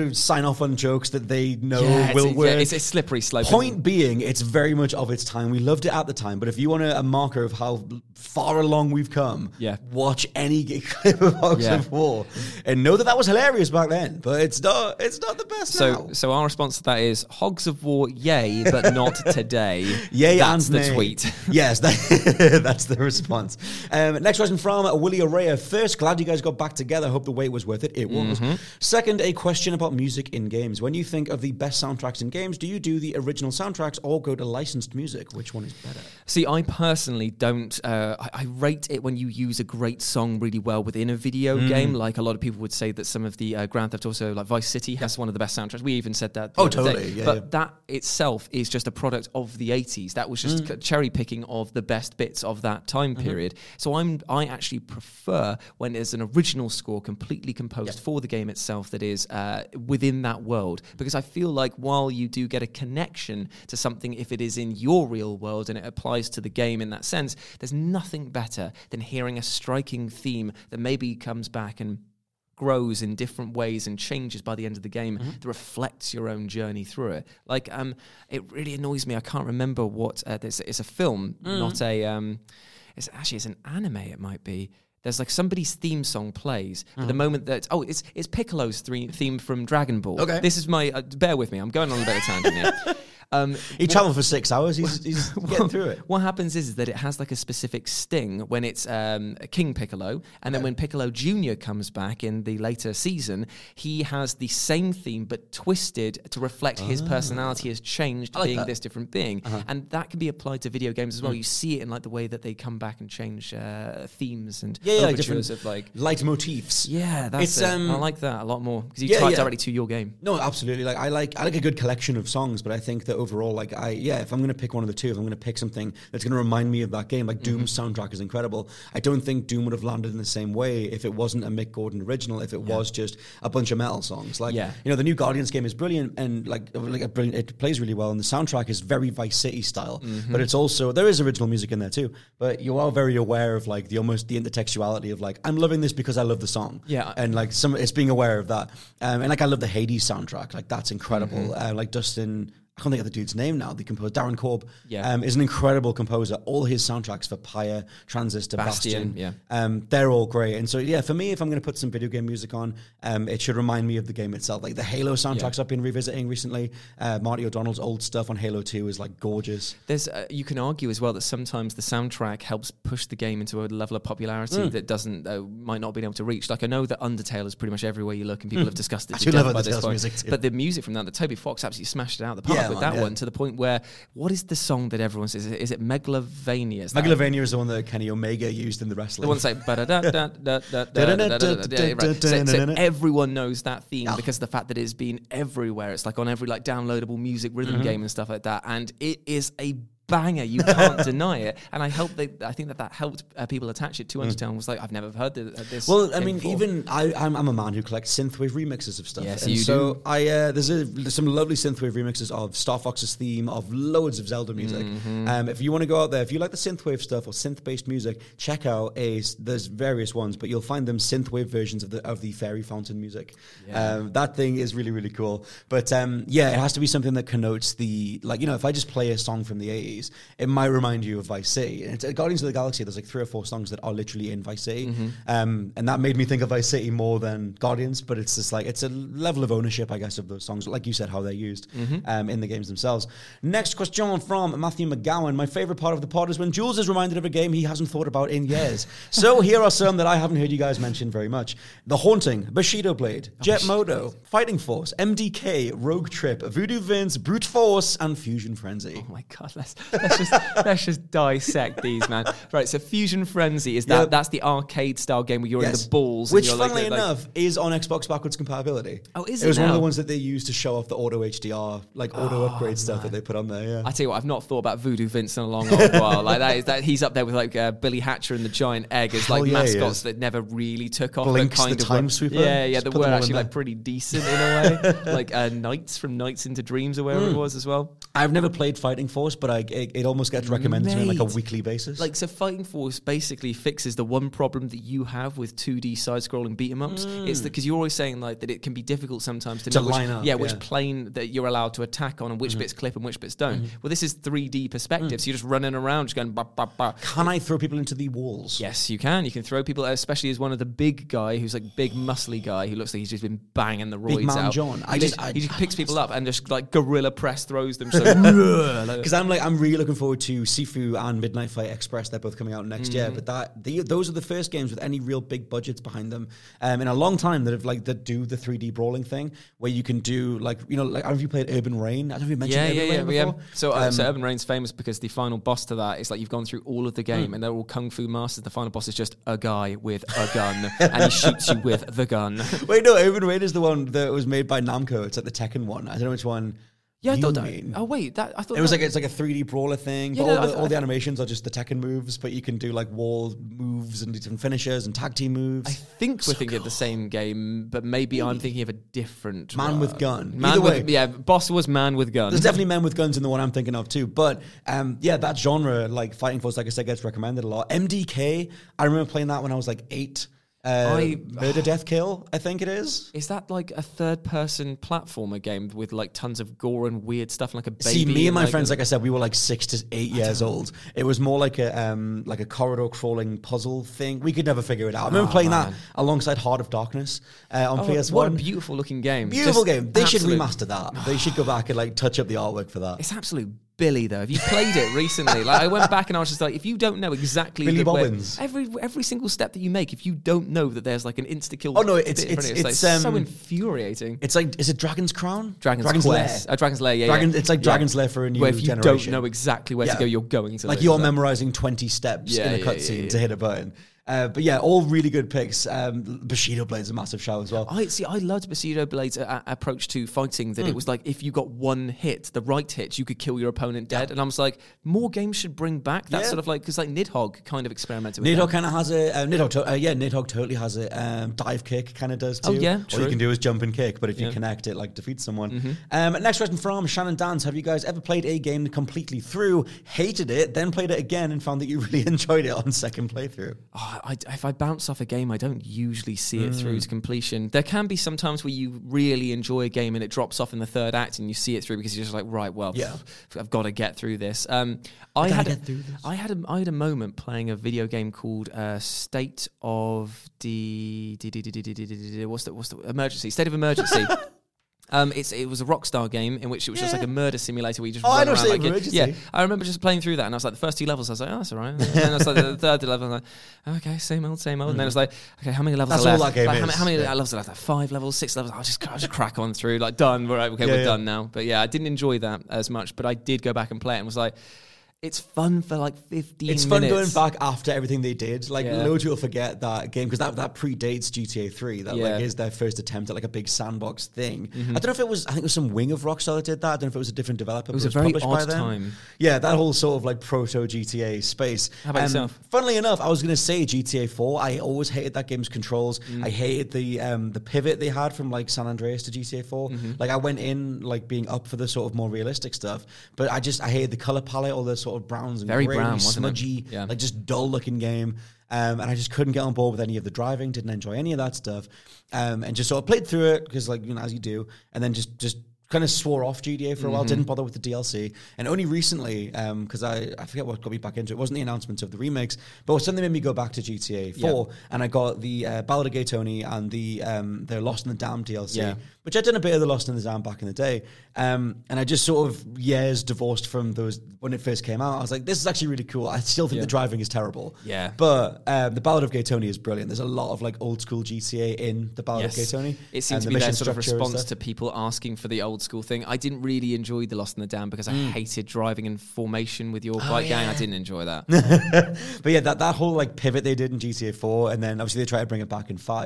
[SPEAKER 6] sign off on jokes that they know
[SPEAKER 7] yeah,
[SPEAKER 6] will
[SPEAKER 7] it's,
[SPEAKER 6] work.
[SPEAKER 7] Yeah, it's a slippery slope.
[SPEAKER 6] Point being, it's very much of its time. We loved it at the time, but if you want a, a marker of how far along we've come,
[SPEAKER 7] yeah.
[SPEAKER 6] watch any clip of Hogs
[SPEAKER 7] yeah.
[SPEAKER 6] of War and know that that was hilarious back then, but it's not. It's not the best
[SPEAKER 7] so,
[SPEAKER 6] now.
[SPEAKER 7] So our response to that is Hogs of War, yay, but not today.
[SPEAKER 6] Yay,
[SPEAKER 7] that's
[SPEAKER 6] and
[SPEAKER 7] the
[SPEAKER 6] nay.
[SPEAKER 7] tweet.
[SPEAKER 6] Yes, that, that's the response. Um, next question from Willie Araya. First, glad you guys got back together. Hope the wait was worth it. It was.
[SPEAKER 7] Mm-hmm.
[SPEAKER 6] Second, a question about music in games. When you think of the best soundtracks in games, do you do the original soundtracks or go to licensed music? Which one is better?
[SPEAKER 7] See, I personally don't. Uh, I, I rate it when you use a great song really well within a video mm. game. Like a lot of people would say that some of the uh, Grand Theft Auto, like Vice City, has one of the best soundtracks. We even said that. The
[SPEAKER 6] oh,
[SPEAKER 7] other
[SPEAKER 6] totally.
[SPEAKER 7] Day.
[SPEAKER 6] Yeah,
[SPEAKER 7] but
[SPEAKER 6] yeah.
[SPEAKER 7] that itself is just a product of the eighties. That was just mm. cherry picking of the best bits of that time
[SPEAKER 6] mm-hmm.
[SPEAKER 7] period. So I'm. I actually prefer when there's an original score completely composed
[SPEAKER 6] yep.
[SPEAKER 7] for the game itself that is uh, within that world. Because I feel like while you do get a connection to something if it is in your real world and it applies to the game in that sense, there's nothing better than hearing a striking theme that maybe comes back and grows in different ways and changes by the end of the game mm-hmm. that reflects your own journey through it. Like, um, it really annoys me. I can't remember what uh, this. It's a film, mm. not a. Um, it's actually it's an anime. It might be. There's like somebody's theme song plays mm-hmm. at the moment that oh it's it's Piccolo's theme theme from Dragon Ball.
[SPEAKER 6] Okay,
[SPEAKER 7] this is my uh, bear with me. I'm going on a bit of tangent here. Um,
[SPEAKER 6] he travelled for six hours. He's, he's getting through it.
[SPEAKER 7] What happens is, is that it has like a specific sting when it's um, King Piccolo, and then
[SPEAKER 6] okay.
[SPEAKER 7] when Piccolo Junior comes back in the later season, he has the same theme but twisted to reflect oh. his personality has changed, like being that. This different being, uh-huh. and that can be applied to video games as well. Mm. You see it in like the way that they come back and change uh, themes and
[SPEAKER 6] yeah, yeah,
[SPEAKER 7] overtures
[SPEAKER 6] like
[SPEAKER 7] of like
[SPEAKER 6] leitmotifs.
[SPEAKER 7] Yeah, that's
[SPEAKER 6] it's,
[SPEAKER 7] it.
[SPEAKER 6] Um,
[SPEAKER 7] I like that a lot more because you
[SPEAKER 6] yeah,
[SPEAKER 7] tie
[SPEAKER 6] yeah.
[SPEAKER 7] directly to your game.
[SPEAKER 6] No, absolutely. Like I like I like a good collection of songs, but I think that overall, like I. Yeah, if I'm going to pick one of the two, if I'm going to pick something that's going to remind me of that game, like mm-hmm. Doom's soundtrack is incredible. I don't think Doom would have landed in the same way if it wasn't a Mick Gordon original, if it yeah. was just a bunch of metal songs. Like,
[SPEAKER 7] yeah.
[SPEAKER 6] you know, the new Guardians game is brilliant and like, like a brilliant, it plays really well, and the soundtrack is very Vice City style, mm-hmm. but it's also, there is original music in there too, but you are very aware of like the almost the intertextuality of like, I'm loving this because I love the song.
[SPEAKER 7] Yeah.
[SPEAKER 6] And like, some it's being aware of that. Um, and like, I love the Hades soundtrack. Like, that's incredible. Mm-hmm. Uh, like, Dustin... I can't think of the dude's name now. The composer, Darren Korb,
[SPEAKER 7] yeah.
[SPEAKER 6] um, is an incredible composer. All his soundtracks for Pyre, Transistor,
[SPEAKER 7] Bastion,
[SPEAKER 6] Bastion,
[SPEAKER 7] yeah.
[SPEAKER 6] um, they're all great. And so, yeah, for me, if I'm going to put some video game music on, um, it should remind me of the game itself. Like the Halo soundtracks yeah. I've been revisiting recently. Uh, Marty O'Donnell's old stuff on Halo two is like gorgeous.
[SPEAKER 7] There's, uh, you can argue as well that sometimes the soundtrack helps push the game into a level of popularity mm. that doesn't, uh, might not be able to reach. Like I know that Undertale is pretty much everywhere you look, and people mm. have discussed it.
[SPEAKER 6] I do love
[SPEAKER 7] by this point.
[SPEAKER 6] music too.
[SPEAKER 7] But the music from that, the Toby Fox absolutely smashed it out of the park
[SPEAKER 6] yeah,
[SPEAKER 7] with
[SPEAKER 6] man,
[SPEAKER 7] that
[SPEAKER 6] yeah.
[SPEAKER 7] one to the point where, what is the song that everyone says? Is it, is it Megalovania? Is
[SPEAKER 6] Megalovania is the one that Kenny Omega used in the wrestling.
[SPEAKER 7] The one that's like, so everyone knows that theme oh. because of the fact that it's been everywhere. It's like on every like downloadable music rhythm mm-hmm. game and stuff like that. And it is a banger. You can't deny it. And I hope that I think that that helped uh, people attach it to Undertale. And was like, I've never heard the, uh, this.
[SPEAKER 6] Well, I mean,
[SPEAKER 7] before.
[SPEAKER 6] even I, I'm, I'm a man who collects synthwave remixes of stuff.
[SPEAKER 7] Yes,
[SPEAKER 6] and
[SPEAKER 7] you
[SPEAKER 6] so
[SPEAKER 7] do.
[SPEAKER 6] I uh, there's, a, there's some lovely synthwave remixes of Star Fox's theme, of loads of Zelda music.
[SPEAKER 7] Mm-hmm.
[SPEAKER 6] Um, if you want to go out there, if you like the synthwave stuff or synth-based music, check out a. There's various ones, but you'll find them synthwave versions of the of the Fairy Fountain music. Yeah. Um, that thing is really really cool. But um, yeah, it has to be something that connotes the like you know if I just play a song from the eighties, it might remind you of Vice City. And it's, uh, Guardians of the Galaxy, there's like three or four songs that are literally in Vice City. Mm-hmm. Um, and that made me think of Vice City more than Guardians, but it's just like, it's a level of ownership, I guess, of those songs, like you said, how they're used mm-hmm. um, in the games themselves. Next question from Matthew McGowan. My favorite part of the pod is when Jules is reminded of a game he hasn't thought about in years. So here are some that I haven't heard you guys mention very much. The Haunting, Bushido Blade, Jet oh, Moto, Fighting Force, M D K, Rogue Trip, Voodoo Vince, Brute Force, and Fusion Frenzy.
[SPEAKER 7] Oh my god, let's let's just let's just dissect these, man. Right, so Fusion Frenzy is that yep. that's the arcade style game where you're yes. in the balls,
[SPEAKER 6] which,
[SPEAKER 7] and you're
[SPEAKER 6] funnily
[SPEAKER 7] like,
[SPEAKER 6] enough, like, is on Xbox backwards compatibility.
[SPEAKER 7] Oh, is it?
[SPEAKER 6] It was
[SPEAKER 7] now?
[SPEAKER 6] one of the ones that they used to show off the auto H D R, like auto
[SPEAKER 7] oh,
[SPEAKER 6] upgrade
[SPEAKER 7] man.
[SPEAKER 6] stuff that they put on there. Yeah,
[SPEAKER 7] I tell you what, I've not thought about Voodoo Vince in a long old while. Like that is that he's up there with like uh, Billy Hatcher and the Giant Egg as like
[SPEAKER 6] yeah,
[SPEAKER 7] mascots that never really took off.
[SPEAKER 6] Blinks
[SPEAKER 7] kind
[SPEAKER 6] the
[SPEAKER 7] of
[SPEAKER 6] time
[SPEAKER 7] were,
[SPEAKER 6] sweeper.
[SPEAKER 7] Yeah, yeah,
[SPEAKER 6] Just
[SPEAKER 7] that
[SPEAKER 6] put
[SPEAKER 7] were
[SPEAKER 6] them all
[SPEAKER 7] actually
[SPEAKER 6] in
[SPEAKER 7] like pretty decent in a way. Like uh, Knights from Nights into Dreams or wherever mm. it was as well.
[SPEAKER 6] I've never played Fighting Force, but I, it, it almost gets recommended to me on like a
[SPEAKER 7] Mate.
[SPEAKER 6] weekly basis.
[SPEAKER 7] Like, so Fighting Force basically fixes the one problem that you have with two D side-scrolling beat-em-ups.
[SPEAKER 6] Mm.
[SPEAKER 7] It's because you're always saying like that it can be difficult sometimes to,
[SPEAKER 6] To
[SPEAKER 7] know which,
[SPEAKER 6] line up,
[SPEAKER 7] yeah, which
[SPEAKER 6] yeah.
[SPEAKER 7] plane that you're allowed to attack on and which
[SPEAKER 6] Mhm.
[SPEAKER 7] bits clip and which bits don't.
[SPEAKER 6] Mhm.
[SPEAKER 7] Well, this is three D perspective,
[SPEAKER 6] Mm.
[SPEAKER 7] so you're just running around, just going bah, bah, bah.
[SPEAKER 6] Can I throw people into the walls?
[SPEAKER 7] Yes, you can. You can throw people, especially as one of the big guy who's like big muscly guy who looks like he's just been banging the roids
[SPEAKER 6] Big man
[SPEAKER 7] out.
[SPEAKER 6] John. I
[SPEAKER 7] He
[SPEAKER 6] just-
[SPEAKER 7] just,
[SPEAKER 6] I-
[SPEAKER 7] he just
[SPEAKER 6] I
[SPEAKER 7] picks
[SPEAKER 6] love
[SPEAKER 7] people
[SPEAKER 6] this
[SPEAKER 7] up and just like gorilla press throws them. So
[SPEAKER 6] Because I'm like, I'm really looking forward to Sifu and Midnight Fight Express. They're both coming out next year.
[SPEAKER 7] Mhm.
[SPEAKER 6] But that the, those are the first games with any real big budgets behind them um, in a long time that have like that do the three D brawling thing where you can do like you know like I don't know if you played Urban Rain. I don't know if you mentioned
[SPEAKER 7] yeah,
[SPEAKER 6] Urban
[SPEAKER 7] yeah,
[SPEAKER 6] Rain
[SPEAKER 7] yeah, yeah.
[SPEAKER 6] before.
[SPEAKER 7] So, uh,
[SPEAKER 6] Um,
[SPEAKER 7] so Urban Reign's famous because the final boss to that is like you've gone through all of the game
[SPEAKER 6] Mm.
[SPEAKER 7] and they're all kung fu masters. The final boss is just a guy with a gun and he shoots you with the gun.
[SPEAKER 6] Wait, no, Urban Rain is the one that was made by Namco. It's like the Tekken one. I don't know which one.
[SPEAKER 7] Yeah, I
[SPEAKER 6] you
[SPEAKER 7] thought that.
[SPEAKER 6] mean.
[SPEAKER 7] Oh wait, that I thought
[SPEAKER 6] It was
[SPEAKER 7] that,
[SPEAKER 6] like it's like a three D brawler thing.
[SPEAKER 7] Yeah,
[SPEAKER 6] but
[SPEAKER 7] no,
[SPEAKER 6] all,
[SPEAKER 7] I
[SPEAKER 6] the,
[SPEAKER 7] th-
[SPEAKER 6] all the
[SPEAKER 7] I-
[SPEAKER 6] animations are just the Tekken moves, but you can do like wall moves and different finishers and tag team moves.
[SPEAKER 7] I think we're thinking of the same game, but maybe, I'm thinking of a different
[SPEAKER 6] Man
[SPEAKER 7] uh,
[SPEAKER 6] with gun.
[SPEAKER 7] Man
[SPEAKER 6] Either
[SPEAKER 7] with
[SPEAKER 6] way.
[SPEAKER 7] yeah, boss was man with gun.
[SPEAKER 6] There's definitely men with guns in the one I'm thinking of too. But um, yeah, that genre, like Fighting Force, like I said, gets recommended a lot. M D K, I remember playing that when I was like eight. Uh,
[SPEAKER 7] I-
[SPEAKER 6] Murder, Death, Kill, I think it is.
[SPEAKER 7] Is that like a third-person platformer game with like tons of gore and weird stuff, like a baby?
[SPEAKER 6] See, me and my
[SPEAKER 7] like
[SPEAKER 6] friends,
[SPEAKER 7] a-
[SPEAKER 6] like I said, we were like six to eight years old. It was more like a um, like a corridor crawling puzzle thing. We could never figure it out. I remember
[SPEAKER 7] Oh,
[SPEAKER 6] playing
[SPEAKER 7] man.
[SPEAKER 6] that alongside Heart of Darkness uh, on
[SPEAKER 7] Oh,
[SPEAKER 6] P S
[SPEAKER 7] what a
[SPEAKER 6] one.
[SPEAKER 7] beautiful looking game!
[SPEAKER 6] Beautiful
[SPEAKER 7] Just
[SPEAKER 6] game. They should
[SPEAKER 7] absolute-
[SPEAKER 6] remaster that. They should go back and like touch up the artwork for that.
[SPEAKER 7] It's absolute Billy though. Have you played it recently? Like I went back and I was just like, if you don't know exactly
[SPEAKER 6] Billy
[SPEAKER 7] the way-
[SPEAKER 6] Bobbins.
[SPEAKER 7] every every single step that you make, if you don't know that there's like an insta kill.
[SPEAKER 6] Oh, no, it's-
[SPEAKER 7] bit in front
[SPEAKER 6] it's-
[SPEAKER 7] of you,
[SPEAKER 6] it's,
[SPEAKER 7] like so
[SPEAKER 6] um,
[SPEAKER 7] infuriating.
[SPEAKER 6] It's like, is it Dragon's Crown?
[SPEAKER 7] Dragon's,
[SPEAKER 6] Lair.
[SPEAKER 7] Quest, uh, Dragon's Lair, yeah,
[SPEAKER 6] Dragon,
[SPEAKER 7] yeah.
[SPEAKER 6] It's like
[SPEAKER 7] Yeah.
[SPEAKER 6] Dragon's Lair for a new
[SPEAKER 7] Where if you
[SPEAKER 6] generation.
[SPEAKER 7] don't know exactly where
[SPEAKER 6] Yeah.
[SPEAKER 7] to go, you're going to
[SPEAKER 6] like
[SPEAKER 7] lose
[SPEAKER 6] you're
[SPEAKER 7] that.
[SPEAKER 6] memorizing twenty steps
[SPEAKER 7] Yeah,
[SPEAKER 6] in a
[SPEAKER 7] yeah,
[SPEAKER 6] cutscene
[SPEAKER 7] yeah, yeah.
[SPEAKER 6] to hit a button. Uh, but yeah, all really good picks. Um, Bushido Blade's a massive shout as well.
[SPEAKER 7] I see. I loved Bushido Blade's uh, approach to fighting. That
[SPEAKER 6] Mm.
[SPEAKER 7] it was like if you got one hit, the right hit, you could kill your opponent dead. And I was like, more games should bring back that
[SPEAKER 6] Yeah.
[SPEAKER 7] sort of like because like Nidhogg kind of experimented with
[SPEAKER 6] Nidhogg
[SPEAKER 7] that.
[SPEAKER 6] kind of has a uh, Nidhogg, to- uh, yeah, Nidhogg totally has a um, dive kick, kind of does too.
[SPEAKER 7] Oh, yeah,
[SPEAKER 6] all
[SPEAKER 7] true.
[SPEAKER 6] you can do is jump and kick, but if you
[SPEAKER 7] Yeah.
[SPEAKER 6] connect, it like defeats someone.
[SPEAKER 7] Mhm.
[SPEAKER 6] Um, next question from Shannon Dance: have you guys ever played a game completely through, hated it, then played it again, and found that you really enjoyed it on second playthrough?
[SPEAKER 7] Oh, I, if I bounce off a game, I don't usually see it
[SPEAKER 6] Mm.
[SPEAKER 7] through to completion. There can be some times where you really enjoy a game and it drops off in the third act and you see it through because you're just like, right, well,
[SPEAKER 6] Yeah.
[SPEAKER 7] I've got to get through this. Um, I
[SPEAKER 6] gotta
[SPEAKER 7] had
[SPEAKER 6] get
[SPEAKER 7] a,
[SPEAKER 6] through this.
[SPEAKER 7] I had a, I had a moment playing a video game called uh, State of the what's the what's the emergency State of Emergency. Um, it's it was a Rockstar game in which it was just
[SPEAKER 6] Yeah.
[SPEAKER 7] like a murder simulator where you just
[SPEAKER 6] Oh, I
[SPEAKER 7] run
[SPEAKER 6] know
[SPEAKER 7] around
[SPEAKER 6] State
[SPEAKER 7] like
[SPEAKER 6] of
[SPEAKER 7] it.
[SPEAKER 6] Emergency.
[SPEAKER 7] Yeah, I remember just playing through that and I was like the first two levels I was like, oh, that's all right. And then I was like the third level, I was like, okay, same old, same old. And then I was like, okay, how many levels
[SPEAKER 6] That's
[SPEAKER 7] are
[SPEAKER 6] all
[SPEAKER 7] left?
[SPEAKER 6] that game
[SPEAKER 7] Like, how,
[SPEAKER 6] is.
[SPEAKER 7] many- how many
[SPEAKER 6] Yeah.
[SPEAKER 7] levels are left? Like five levels, six levels. I'll just I'll just crack on through. Like done. We're okay,
[SPEAKER 6] Yeah,
[SPEAKER 7] we're
[SPEAKER 6] yeah.
[SPEAKER 7] done now. But yeah, I didn't enjoy that as much. But I did go back and play it and was like, it's fun for like fifteen
[SPEAKER 6] It's
[SPEAKER 7] minutes.
[SPEAKER 6] fun going back after everything they did. Like
[SPEAKER 7] Yeah.
[SPEAKER 6] loads of people forget that game because that, that predates G T A three. That
[SPEAKER 7] Yeah.
[SPEAKER 6] like is their first attempt at like a big sandbox thing.
[SPEAKER 7] Mhm.
[SPEAKER 6] I don't know if it was. I think it was some wing of Rockstar that did that. I don't know if it was a different developer.
[SPEAKER 7] It was
[SPEAKER 6] but
[SPEAKER 7] a very
[SPEAKER 6] published by
[SPEAKER 7] odd
[SPEAKER 6] them.
[SPEAKER 7] time.
[SPEAKER 6] Yeah, that whole sort of like proto G T A space.
[SPEAKER 7] How about yourself?
[SPEAKER 6] Funnily enough, I was going to say G T A four. I always hated that game's controls.
[SPEAKER 7] Mm.
[SPEAKER 6] I hated the um, the pivot they had from like San Andreas to G T A four.
[SPEAKER 7] Mhm.
[SPEAKER 6] Like I went in like being up for the sort of more realistic stuff, but I just I hated the color palette, all the sort of browns and
[SPEAKER 7] Very
[SPEAKER 6] grey,
[SPEAKER 7] brown,
[SPEAKER 6] really
[SPEAKER 7] wasn't it?
[SPEAKER 6] smudgy,
[SPEAKER 7] Yeah.
[SPEAKER 6] like just dull looking game. Um, and I just couldn't get on board with any of the driving. Didn't enjoy any of that stuff, um, and just sort of played through it because like you know as you do, and then just just. Kind of swore off G T A for a while,
[SPEAKER 7] Mhm.
[SPEAKER 6] didn't bother with the D L C, and only recently, because I, I forget what got me back into it. It wasn't the announcement of the remakes, but it was something that made me go back to G T A four, and I got the uh, Ballad of Gay Tony and the um, the Lost in the Dam D L C,
[SPEAKER 7] Yeah.
[SPEAKER 6] which I'd done a bit of the Lost in the Dam back in the day, um, and I just sort of years divorced from those when it first came out. I was like, this is actually really cool. I still think
[SPEAKER 7] Yeah.
[SPEAKER 6] the driving is terrible,
[SPEAKER 7] Yeah.
[SPEAKER 6] but um, the Ballad of Gay Tony is brilliant. There's a lot of like old school G T A in the Ballad of Gay Tony.
[SPEAKER 7] It seems
[SPEAKER 6] and
[SPEAKER 7] to
[SPEAKER 6] the
[SPEAKER 7] be their
[SPEAKER 6] mission
[SPEAKER 7] sort of
[SPEAKER 6] structure and
[SPEAKER 7] response
[SPEAKER 6] stuff.
[SPEAKER 7] to people asking for the old school thing. I didn't really enjoy the Lost in the Dam because I
[SPEAKER 6] Mm.
[SPEAKER 7] hated driving in formation with your
[SPEAKER 6] Oh,
[SPEAKER 7] bike gang. I
[SPEAKER 6] yeah.
[SPEAKER 7] didn't enjoy that.
[SPEAKER 6] But yeah, that, that whole like pivot they did in G T A four, and then obviously they tried to bring it back in five.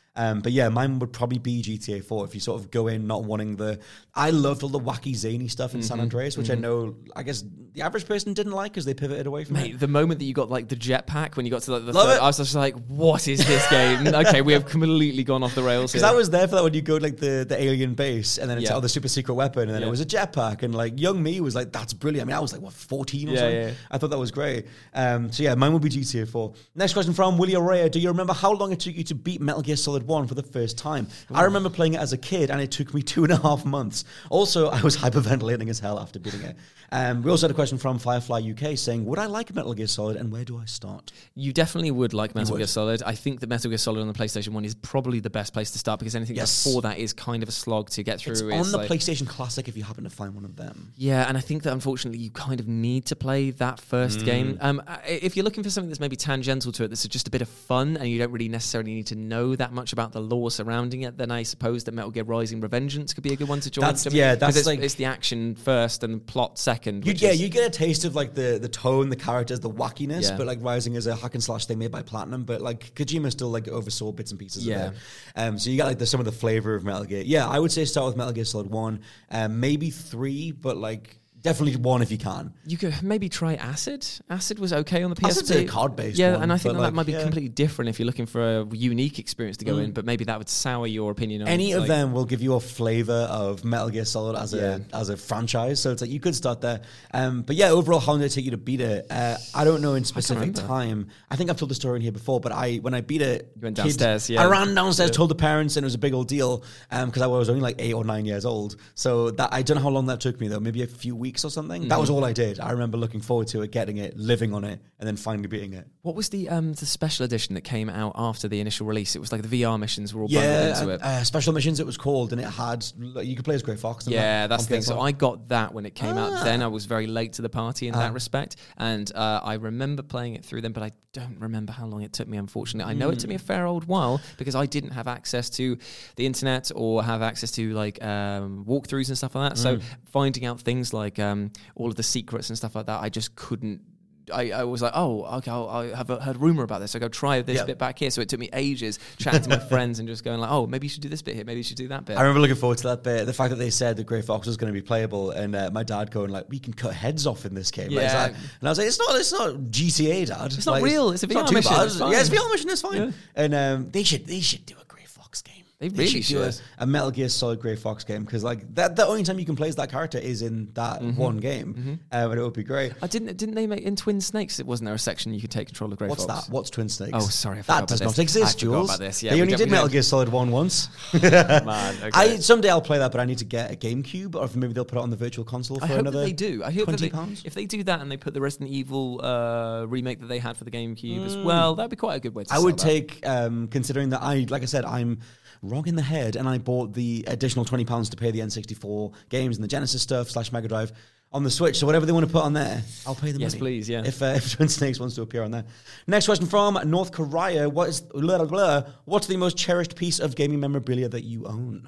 [SPEAKER 6] Um, but yeah, mine would probably be G T A four if you sort of go in not wanting the... I loved all the wacky, zany stuff in mm-hmm. San Andreas, which mm-hmm. I know, I guess, the average person didn't like because they pivoted away from
[SPEAKER 7] Mate,
[SPEAKER 6] it.
[SPEAKER 7] the moment that you got like the jetpack, when you got to like, the
[SPEAKER 6] Love
[SPEAKER 7] third,
[SPEAKER 6] it.
[SPEAKER 7] I was just like, what is this game? Okay, we have completely gone off the rails
[SPEAKER 6] Because
[SPEAKER 7] here.
[SPEAKER 6] I was there for that when you go to like the, the alien base and then it's
[SPEAKER 7] Yeah.
[SPEAKER 6] oh, the super secret weapon and then
[SPEAKER 7] Yeah.
[SPEAKER 6] it was a jetpack and like young me was like, that's brilliant. I mean, I was like, what, fourteen or
[SPEAKER 7] Yeah,
[SPEAKER 6] something?
[SPEAKER 7] yeah.
[SPEAKER 6] I thought that was great. Um, so yeah, mine would be G T A four. Next question from Willie Araya. Do you remember how long it took you to beat Metal Gear Solid one for the first time? Ooh. I remember playing it as a kid and it took me two and a half months. Also, I was hyperventilating as hell after beating it. Um, we also had a question from Firefly U K saying, would I like Metal Gear Solid and where do I start?
[SPEAKER 7] You definitely would like Metal
[SPEAKER 6] would.
[SPEAKER 7] Gear Solid. I think that Metal Gear Solid on the PlayStation one is probably the best place to start because anything
[SPEAKER 6] Yes.
[SPEAKER 7] before that is kind of a slog to get through.
[SPEAKER 6] It's,
[SPEAKER 7] It's
[SPEAKER 6] on the
[SPEAKER 7] like,
[SPEAKER 6] PlayStation Classic if you happen to find one of them.
[SPEAKER 7] Yeah, and I think that unfortunately you kind of need to play that first
[SPEAKER 6] Mm.
[SPEAKER 7] game. Um, I- if you're looking for something that's maybe tangential to it, that's just a bit of fun, and you don't really necessarily need to know that much about the lore surrounding it, then I suppose that Metal Gear Rising: Revengeance could be a good one to join.
[SPEAKER 6] That's-
[SPEAKER 7] to me,
[SPEAKER 6] yeah,
[SPEAKER 7] 'cause
[SPEAKER 6] that's
[SPEAKER 7] it's,
[SPEAKER 6] like-
[SPEAKER 7] it's the action first and plot second.
[SPEAKER 6] You,
[SPEAKER 7] which
[SPEAKER 6] yeah,
[SPEAKER 7] is-
[SPEAKER 6] you get a taste of like the the tone, the characters, the wackiness,
[SPEAKER 7] Yeah.
[SPEAKER 6] but like Rising is a hack and slash thing made by Platinum, but like Kojima still like oversaw bits and pieces
[SPEAKER 7] Yeah.
[SPEAKER 6] of it. Um, so you got like the, some of the flavor of Metal Gear. Yeah, I would say start with Metal Gear Solid one, um, maybe three, but like definitely one if you can.
[SPEAKER 7] You could maybe try Acid. Acid was okay on the P S P.
[SPEAKER 6] Acid's a card-based
[SPEAKER 7] Yeah,
[SPEAKER 6] one,
[SPEAKER 7] and I think
[SPEAKER 6] but
[SPEAKER 7] that,
[SPEAKER 6] like,
[SPEAKER 7] that might be
[SPEAKER 6] yeah.
[SPEAKER 7] completely different if you're looking for a unique experience to go
[SPEAKER 6] Mm.
[SPEAKER 7] in, but maybe that would sour your opinion on
[SPEAKER 6] Any of
[SPEAKER 7] like,
[SPEAKER 6] them will give you a flavor of Metal Gear Solid as
[SPEAKER 7] Yeah.
[SPEAKER 6] a as a franchise. So it's like you could start there. Um, but yeah, overall, how long did it take you to beat it? Uh, I don't know in specific
[SPEAKER 7] remember.
[SPEAKER 6] time. I think I've told the story in here before, but I when I beat it,
[SPEAKER 7] You went
[SPEAKER 6] kid-
[SPEAKER 7] downstairs, yeah.
[SPEAKER 6] I ran downstairs,
[SPEAKER 7] Yeah.
[SPEAKER 6] told the parents, and it was a big old deal because I was only like eight or nine years old. So that I don't know how long that took me though. Maybe a few weeks or something. That was all I did. I remember looking forward to it, getting it, living on it, and then finally beating it.
[SPEAKER 7] What was the um the special edition that came out after the initial release? It was like the V R missions were all
[SPEAKER 6] Yeah,
[SPEAKER 7] bundled into it.
[SPEAKER 6] uh, Special Missions it was called, and it had you could play as Grey Fox. and
[SPEAKER 7] Yeah,
[SPEAKER 6] that
[SPEAKER 7] that's
[SPEAKER 6] on
[SPEAKER 7] the thing.
[SPEAKER 6] P S
[SPEAKER 7] So
[SPEAKER 6] one.
[SPEAKER 7] I got that when it came
[SPEAKER 6] Ah.
[SPEAKER 7] out. Then I was very late to the party in
[SPEAKER 6] Ah.
[SPEAKER 7] that respect, and uh, I remember playing it through them, but I don't remember how long it took me. Unfortunately, I know it took me a fair old while because I didn't have access to the internet or have access to like um, walkthroughs and stuff like that. So finding out things like um, all of the secrets and stuff like that, I just couldn't. I, I was like, oh, okay, I'll, I have a, heard rumor about this. I go try this
[SPEAKER 6] Yep.
[SPEAKER 7] bit back here. So it took me ages chatting to my friends and just going like, oh, maybe you should do this bit here. Maybe you should do that bit.
[SPEAKER 6] I remember looking forward to that bit. The fact that they said that Grey Fox was going to be playable, and uh, my dad going like, "We can cut heads off in this game." Like, it's
[SPEAKER 7] Yeah.
[SPEAKER 6] like- and I was like, "It's not, it's not G T A, Dad.
[SPEAKER 7] It's not
[SPEAKER 6] Like,
[SPEAKER 7] real. It's a V R
[SPEAKER 6] not too
[SPEAKER 7] mission.
[SPEAKER 6] bad.
[SPEAKER 7] It's fine."
[SPEAKER 6] Yeah, it's a V R mission. It's fine."
[SPEAKER 7] Yeah.
[SPEAKER 6] And um, they should, they should do a Grey Fox game.
[SPEAKER 7] They really
[SPEAKER 6] do a,
[SPEAKER 7] should.
[SPEAKER 6] a Metal Gear Solid Grey Fox game because like that, the only time you can play as that character is in that
[SPEAKER 7] Mm-hmm.
[SPEAKER 6] one game, um, and it would be great.
[SPEAKER 7] I didn't. Didn't they make in Twin Snakes? It wasn't there a section you could take control of Grey
[SPEAKER 6] What's
[SPEAKER 7] Fox?
[SPEAKER 6] that? What's Twin Snakes?
[SPEAKER 7] Oh, sorry, I forgot
[SPEAKER 6] that does
[SPEAKER 7] about
[SPEAKER 6] not
[SPEAKER 7] this.
[SPEAKER 6] exist,
[SPEAKER 7] I forgot
[SPEAKER 6] Jules.
[SPEAKER 7] about this, yeah,
[SPEAKER 6] they
[SPEAKER 7] we
[SPEAKER 6] only
[SPEAKER 7] don't-
[SPEAKER 6] did
[SPEAKER 7] we
[SPEAKER 6] Metal
[SPEAKER 7] don't-
[SPEAKER 6] Gear Solid one once.
[SPEAKER 7] Man, okay.
[SPEAKER 6] I someday I'll play that, but I need to get a GameCube, or maybe they'll put it on the Virtual Console for
[SPEAKER 7] I hope
[SPEAKER 6] another.
[SPEAKER 7] that they do. I hope that
[SPEAKER 6] twenty
[SPEAKER 7] they,
[SPEAKER 6] pounds.
[SPEAKER 7] if they do that and they put the Resident Evil uh, remake that they had for the GameCube as well, that'd be quite a good way to.
[SPEAKER 6] I
[SPEAKER 7] sell
[SPEAKER 6] would
[SPEAKER 7] that.
[SPEAKER 6] take, um, considering that I, like I said, I'm wrong in the head, and I bought the additional twenty pounds to pay the N sixty-four games and the Genesis stuff slash Mega Drive on the Switch. So whatever they want to put on there, I'll pay them.
[SPEAKER 7] Yes,
[SPEAKER 6] money.
[SPEAKER 7] please, yeah.
[SPEAKER 6] If, uh, if Twin Snakes wants to appear on there. Next question from North Korea: What is blah, blah, blah, what's the most cherished piece of gaming memorabilia that you own?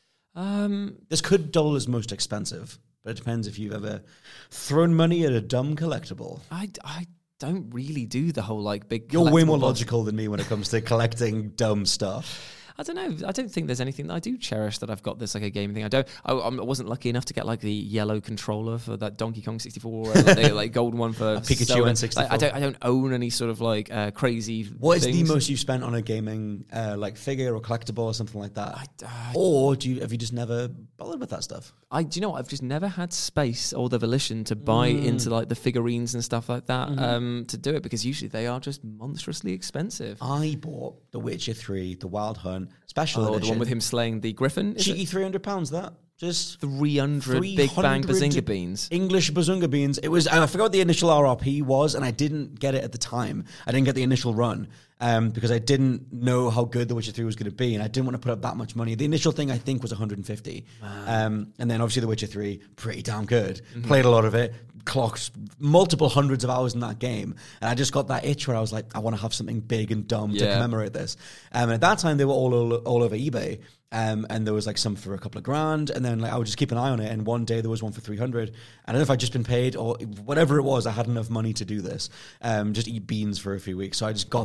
[SPEAKER 7] Um,
[SPEAKER 6] This could dull as most expensive, but it depends if you've ever thrown money at a dumb collectible.
[SPEAKER 7] I, I don't really do the whole like big.
[SPEAKER 6] You're way more
[SPEAKER 7] collectible-
[SPEAKER 6] logical than me when it comes to collecting dumb stuff.
[SPEAKER 7] I don't know. I don't think there's anything that I do cherish that I've got this like a gaming thing. I don't. I, I'm- I wasn't lucky enough to get like the yellow controller for that Donkey Kong sixty-four, or like, the like golden one for
[SPEAKER 6] A Pikachu
[SPEAKER 7] Zelda.
[SPEAKER 6] N sixty-four.
[SPEAKER 7] Like, I don't. I don't own any sort of like uh, crazy.
[SPEAKER 6] What is
[SPEAKER 7] things.
[SPEAKER 6] the most you've spent on a gaming uh, like figure or collectible or something like that?
[SPEAKER 7] I, uh,
[SPEAKER 6] or do you have you just never bothered with that stuff?
[SPEAKER 7] I do you know what? I've just never had space or the volition to buy
[SPEAKER 6] Mm.
[SPEAKER 7] into like the figurines and stuff like that
[SPEAKER 6] Mm-hmm.
[SPEAKER 7] um, to do it because usually they are just monstrously expensive.
[SPEAKER 6] I bought The Witcher three, The Wild Hunt special
[SPEAKER 7] Oh,
[SPEAKER 6] edition.
[SPEAKER 7] the one with him slaying the griffin. Is
[SPEAKER 6] cheeky
[SPEAKER 7] it
[SPEAKER 6] three hundred pounds. That just
[SPEAKER 7] three hundred Big Bang Bazinga beans?
[SPEAKER 6] English Bazunga beans. It was I forgot what the initial R R P was, and I didn't get it at the time. I didn't get the initial run um, because I didn't know how good The Witcher three was going to be, and I didn't want to put up that much money. The initial thing I think was one hundred fifty, um, and then obviously The Witcher three, pretty damn good.
[SPEAKER 7] Mm-hmm.
[SPEAKER 6] Played a lot of it. Clocked multiple hundreds of hours in that game, and I just got that itch where I was like, I want to have something big and dumb to
[SPEAKER 7] Yeah.
[SPEAKER 6] commemorate this. Um, and at that time, they were all all, all over eBay. Um, and there was like some for a couple of grand, and then like I would just keep an eye on it. And one day there was one for three hundred. I don't know if I'd just been paid or whatever it was. I had enough money to do this. Um, just eat beans for a few weeks, so I just got that.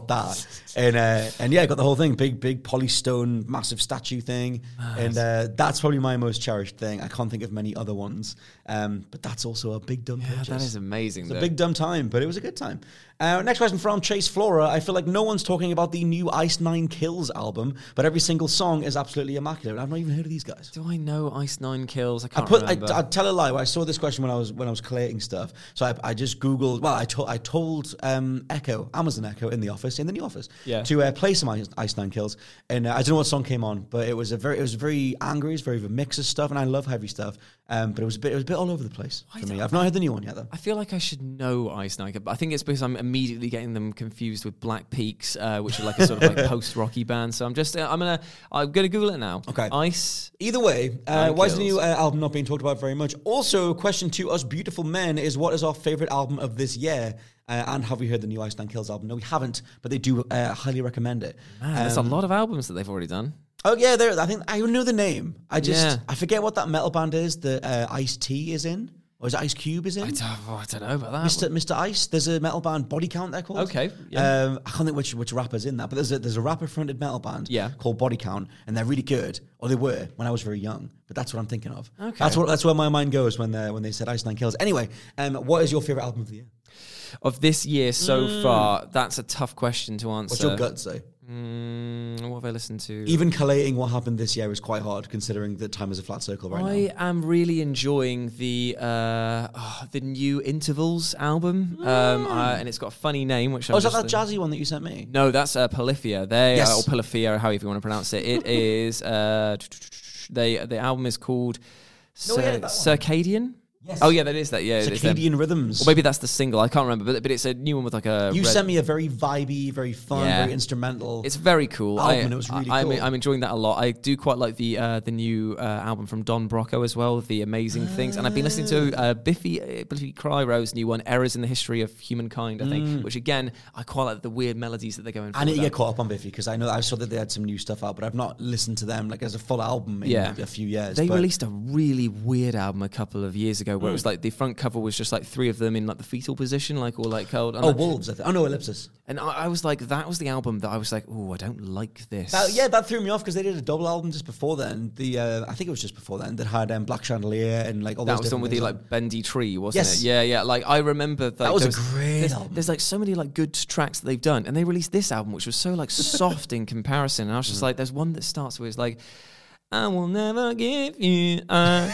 [SPEAKER 6] and uh, and yeah, I got the whole thing, big big polystone, massive statue thing, nice. and uh, that's probably my most cherished thing. I can't think of many other ones, um, but that's also a big dumb
[SPEAKER 7] yeah,
[SPEAKER 6] purchase.
[SPEAKER 7] That is amazing.
[SPEAKER 6] It's
[SPEAKER 7] though.
[SPEAKER 6] a big dumb time, but it was a good time. Uh, next question from Chase Flora. I feel like no one's talking about the new Ice Nine Kills album, but every single song is absolutely immaculate. I've not even heard of these guys.
[SPEAKER 7] Do I know Ice Nine Kills? I can't
[SPEAKER 6] I put,
[SPEAKER 7] remember.
[SPEAKER 6] I, I'd tell a lie. I saw this question when I was when I was collating stuff. So I, I just Googled. Well, I, to, I told um, Echo, Amazon Echo, in the office, in the new office,
[SPEAKER 7] yeah.
[SPEAKER 6] to uh, play some Ice, Ice Nine Kills. And uh, I don't know what song came on, but it was a very, it was very angry. It was very a mix of stuff, and I love heavy stuff. Um, but it was a bit, it was a bit all over the place
[SPEAKER 7] I
[SPEAKER 6] for me. I've not heard the new one yet, though.
[SPEAKER 7] I feel like I should know Ice Nine, but I think it's because I'm immediately getting them confused with Black Peaks, uh, which are like a sort of like post-rocky band. So I'm just, uh, I'm gonna, I'm gonna Google it now.
[SPEAKER 6] Okay.
[SPEAKER 7] Ice.
[SPEAKER 6] Either way, uh, why is the new uh, album not being talked about very much? Also, question to us beautiful men is, what is our favorite album of this year? Uh, and have we heard the new Ice Nine Kills album? No, we haven't, but they do uh, highly recommend it.
[SPEAKER 7] Man,
[SPEAKER 6] um,
[SPEAKER 7] there's a lot of albums that they've already done.
[SPEAKER 6] Oh yeah, there. I think I know the name. I just
[SPEAKER 7] Yeah.
[SPEAKER 6] I forget what that metal band is that uh, Ice-T is in, or is it Ice Cube is in?
[SPEAKER 7] I don't, oh, I don't know about that.
[SPEAKER 6] Mister Mister Ice. There's a metal band, Body Count. They're called.
[SPEAKER 7] Okay, yeah.
[SPEAKER 6] Um, I can't think which which rapper's in that, but there's a there's a rapper fronted metal band.
[SPEAKER 7] Yeah.
[SPEAKER 6] Called Body Count, and they're really good, or they were when I was very young. But that's what I'm thinking of.
[SPEAKER 7] Okay.
[SPEAKER 6] That's what that's where my mind goes when they when they said Ice Nine Kills. Anyway, um, what is your favorite album of the year?
[SPEAKER 7] Of this year so
[SPEAKER 6] Mm.
[SPEAKER 7] far, that's a tough question to answer.
[SPEAKER 6] What's your gut say?
[SPEAKER 7] Mm, what have I listened to?
[SPEAKER 6] Even collating what happened this year is quite hard, considering that time is a flat circle right
[SPEAKER 7] I
[SPEAKER 6] now.
[SPEAKER 7] am really enjoying the uh, oh, the new Intervals album, um, uh, and it's got a funny name. Which
[SPEAKER 6] Oh,
[SPEAKER 7] I'm
[SPEAKER 6] is that
[SPEAKER 7] just,
[SPEAKER 6] that jazzy one that you sent me?
[SPEAKER 7] No, that's uh, Polyphia. They
[SPEAKER 6] Yes.
[SPEAKER 7] uh, or Polyphia, however you want to pronounce it. It is. Uh, they the album is called
[SPEAKER 6] No,
[SPEAKER 7] Cir-
[SPEAKER 6] yeah, that one.
[SPEAKER 7] Circadian.
[SPEAKER 6] Yes.
[SPEAKER 7] Oh yeah, that is that. Yeah, it is them.
[SPEAKER 6] Circadian Rhythms.
[SPEAKER 7] Or maybe that's the single. I can't remember, but but it's a new one with like a.
[SPEAKER 6] You
[SPEAKER 7] red-
[SPEAKER 6] sent me a very vibey, very fun,
[SPEAKER 7] Yeah.
[SPEAKER 6] very instrumental.
[SPEAKER 7] It's very cool.
[SPEAKER 6] album,
[SPEAKER 7] I,
[SPEAKER 6] and it was really
[SPEAKER 7] I, I'm,
[SPEAKER 6] cool.
[SPEAKER 7] I'm enjoying that a lot. I do quite like the uh, the new uh, album from Don Brocco as well, The Amazing Things. And I've been listening to uh, Biffy uh, Biffy Clyro's new one, Errors in the History of Humankind, I think, which again, I quite like the weird melodies that they're going for.
[SPEAKER 6] I need to
[SPEAKER 7] with
[SPEAKER 6] get
[SPEAKER 7] that.
[SPEAKER 6] caught up on Biffy because I know I saw that they had some new stuff out, but I've not listened to them like as a full album in
[SPEAKER 7] Yeah.
[SPEAKER 6] a few years.
[SPEAKER 7] They
[SPEAKER 6] but
[SPEAKER 7] released a really weird album a couple of years ago where it was like the front cover was just like three of them in like the fetal position, like all like cold.
[SPEAKER 6] Oh, Wolves. I think. Oh, no, Ellipsis.
[SPEAKER 7] And I, I was like, that was the album that I was like, oh, I don't like this.
[SPEAKER 6] That, yeah, that threw me off because they did a double album just before then. The uh, I think it was just before then that had um, Black Chandelier and like all
[SPEAKER 7] That
[SPEAKER 6] those
[SPEAKER 7] was the one with
[SPEAKER 6] different
[SPEAKER 7] the
[SPEAKER 6] things
[SPEAKER 7] like bendy tree, wasn't
[SPEAKER 6] Yes.
[SPEAKER 7] it? Yeah, yeah. Like I remember like,
[SPEAKER 6] That was a
[SPEAKER 7] there
[SPEAKER 6] great
[SPEAKER 7] there's,
[SPEAKER 6] album.
[SPEAKER 7] There's like so many like good tracks that they've done, and they released this album which was so like soft in comparison. And I was just like, there's one that starts with like, I will never give you. Uh,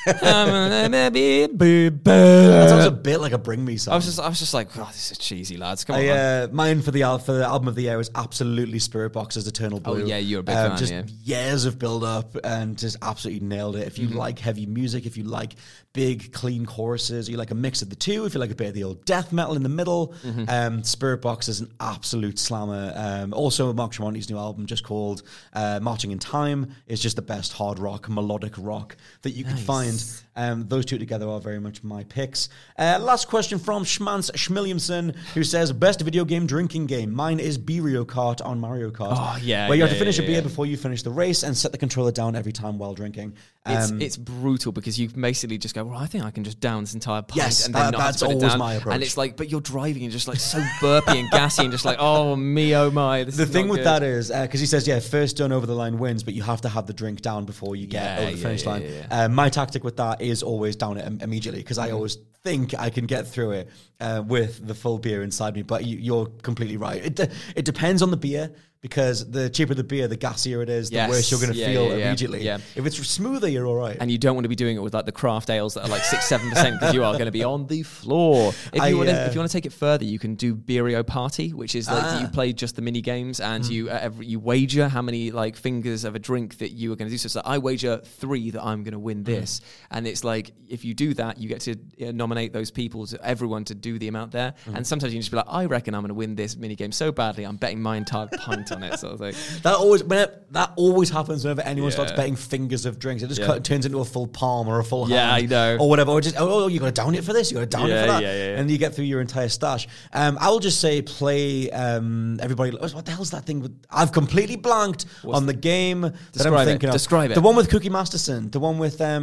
[SPEAKER 7] I will never be. be
[SPEAKER 6] on. That sounds a
[SPEAKER 7] better.
[SPEAKER 6] bit like a Bring Me song.
[SPEAKER 7] I was just, I was just like, oh, this is cheesy, lads. Come on.
[SPEAKER 6] I,
[SPEAKER 7] man.
[SPEAKER 6] uh, mine for the, al- for the album of the year was absolutely Spirit Box's Eternal
[SPEAKER 7] Oh,
[SPEAKER 6] Blue.
[SPEAKER 7] yeah, you're a big
[SPEAKER 6] Um,
[SPEAKER 7] fan,
[SPEAKER 6] Just
[SPEAKER 7] yeah.
[SPEAKER 6] years of build up and just absolutely nailed it. If you
[SPEAKER 7] Mm-hmm.
[SPEAKER 6] like heavy music, if you like big clean choruses, you like a mix of the two, if you like a bit of the old death metal in the middle,
[SPEAKER 7] Mm-hmm.
[SPEAKER 6] um, Spirit Box is an absolute slammer. Um, also, Mark Tremonti's new album, just called uh, Marching in Time, is just the best hard rock, melodic rock that you could find. Um, those two together are very much my picks. Uh, last question from Schmance Schmilliamson, who says, best video game drinking game. Mine is Mario Kart on Mario Kart.
[SPEAKER 7] Oh, yeah,
[SPEAKER 6] Where you have
[SPEAKER 7] yeah,
[SPEAKER 6] to finish
[SPEAKER 7] yeah,
[SPEAKER 6] a beer
[SPEAKER 7] yeah.
[SPEAKER 6] before you finish the race and set the controller down every time while drinking.
[SPEAKER 7] It's,
[SPEAKER 6] Um,
[SPEAKER 7] it's brutal because you basically just go, well, I think I can just down this entire pint
[SPEAKER 6] Yes,
[SPEAKER 7] and then
[SPEAKER 6] that-
[SPEAKER 7] not have
[SPEAKER 6] that's
[SPEAKER 7] to put it
[SPEAKER 6] always
[SPEAKER 7] down.
[SPEAKER 6] my approach.
[SPEAKER 7] And it's like, but you're driving and just like so burpy and gassy and just like, oh me, oh my. This
[SPEAKER 6] the
[SPEAKER 7] is
[SPEAKER 6] thing
[SPEAKER 7] not
[SPEAKER 6] with
[SPEAKER 7] good.
[SPEAKER 6] that is, because he says, yeah, first done over the line wins, but you have to have the drink down before you get
[SPEAKER 7] Yeah,
[SPEAKER 6] over the
[SPEAKER 7] yeah,
[SPEAKER 6] finish
[SPEAKER 7] yeah,
[SPEAKER 6] line.
[SPEAKER 7] yeah,
[SPEAKER 6] Uh, my tactic with that is always down it im- immediately, because I always think I can get through it uh, with the full beer inside me. But you, you're completely right. It, de- it depends on the beer, because the cheaper the beer, the gassier it is, the
[SPEAKER 7] Yes.
[SPEAKER 6] worse you're going to
[SPEAKER 7] Yeah,
[SPEAKER 6] feel
[SPEAKER 7] yeah, yeah.
[SPEAKER 6] immediately.
[SPEAKER 7] Yeah.
[SPEAKER 6] If it's smoother, you're all right.
[SPEAKER 7] And you don't want to be doing it with like the craft ales that are like six, seven percent because you are going to be on the floor. If
[SPEAKER 6] I,
[SPEAKER 7] you want to,
[SPEAKER 6] uh,
[SPEAKER 7] if you want to take it further, you can do Beerio Party, which is like
[SPEAKER 6] Ah.
[SPEAKER 7] you play just the mini games and
[SPEAKER 6] Mm.
[SPEAKER 7] you uh, every, you wager how many like fingers of a drink that you are going to do. So it's like I wager three that I'm going to win this, and it's like if you do that, you get to uh, nominate those people, to everyone to do the amount there.
[SPEAKER 6] Mm.
[SPEAKER 7] And sometimes you can just be like, I reckon I'm going to win this mini game so badly, I'm betting my entire pint on it. So I was like.
[SPEAKER 6] That always when it, that always happens whenever anyone
[SPEAKER 7] Yeah.
[SPEAKER 6] starts betting fingers of drinks. It just
[SPEAKER 7] Yeah.
[SPEAKER 6] cut, turns into a full palm or a full
[SPEAKER 7] Yeah,
[SPEAKER 6] hand.
[SPEAKER 7] I know.
[SPEAKER 6] Or whatever. Or just, oh, you got to down it for this. You got to down it
[SPEAKER 7] Yeah,
[SPEAKER 6] for that.
[SPEAKER 7] yeah, yeah, yeah.
[SPEAKER 6] And you get through your entire stash. Um, I will just say play um, everybody. What the hell's that thing? With, I've completely blanked
[SPEAKER 7] What's
[SPEAKER 6] on the game that
[SPEAKER 7] Describe
[SPEAKER 6] I'm
[SPEAKER 7] it.
[SPEAKER 6] thinking of.
[SPEAKER 7] Describe it.
[SPEAKER 6] The one with Cookie Masterson. The one with... Um,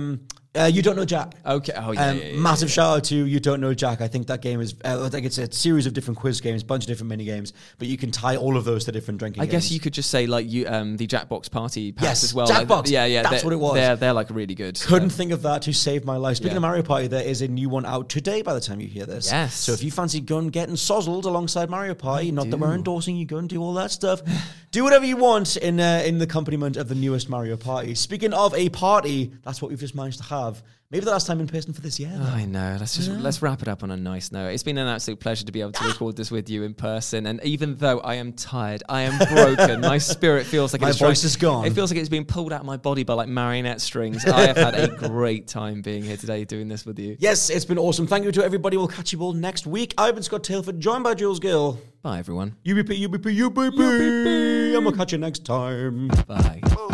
[SPEAKER 6] Uh, you Don't Know Jack.
[SPEAKER 7] Okay. Oh, yeah,
[SPEAKER 6] um,
[SPEAKER 7] yeah, yeah
[SPEAKER 6] Massive
[SPEAKER 7] yeah.
[SPEAKER 6] shout out to You Don't Know Jack. I think that game is, uh, I think it's a series of different quiz games, a bunch of different mini games, but you can tie all of those to different drinking
[SPEAKER 7] I
[SPEAKER 6] games.
[SPEAKER 7] guess you could just say like you, um, the Jackbox Party packs
[SPEAKER 6] Yes,
[SPEAKER 7] as well.
[SPEAKER 6] Jackbox.
[SPEAKER 7] Like, yeah, yeah.
[SPEAKER 6] That's what it was.
[SPEAKER 7] They're, they're like really good.
[SPEAKER 6] Couldn't
[SPEAKER 7] yeah.
[SPEAKER 6] think of that to save my life. Speaking
[SPEAKER 7] Yeah.
[SPEAKER 6] of Mario Party, there is a new one out today by the time you hear this.
[SPEAKER 7] Yes.
[SPEAKER 6] So if you fancy going getting sozzled alongside Mario Party, not that we're endorsing you, go and do all that stuff. Do whatever you want in uh, in the accompaniment of the newest Mario Party. Speaking of a party, that's what we've just managed to have. Maybe the last time in person for this year.
[SPEAKER 7] Oh, I know. Let's just yeah. let's wrap it up on a nice note. It's been an absolute pleasure to be able to record this with you in person. And even though I am tired, I am broken. My spirit feels like
[SPEAKER 6] my
[SPEAKER 7] it's
[SPEAKER 6] voice
[SPEAKER 7] trying,
[SPEAKER 6] is gone.
[SPEAKER 7] It feels like it's being pulled out of my body by like marionette strings. I have had a great time being here today doing this with you.
[SPEAKER 6] Yes, it's been awesome. Thank you to everybody. We'll catch you all next week. I've been Scott Tailford, joined by Jules Gill.
[SPEAKER 7] Bye, everyone.
[SPEAKER 6] U B P, U B P, U B P. And we'll catch you next time.
[SPEAKER 7] Bye.
[SPEAKER 6] Bye.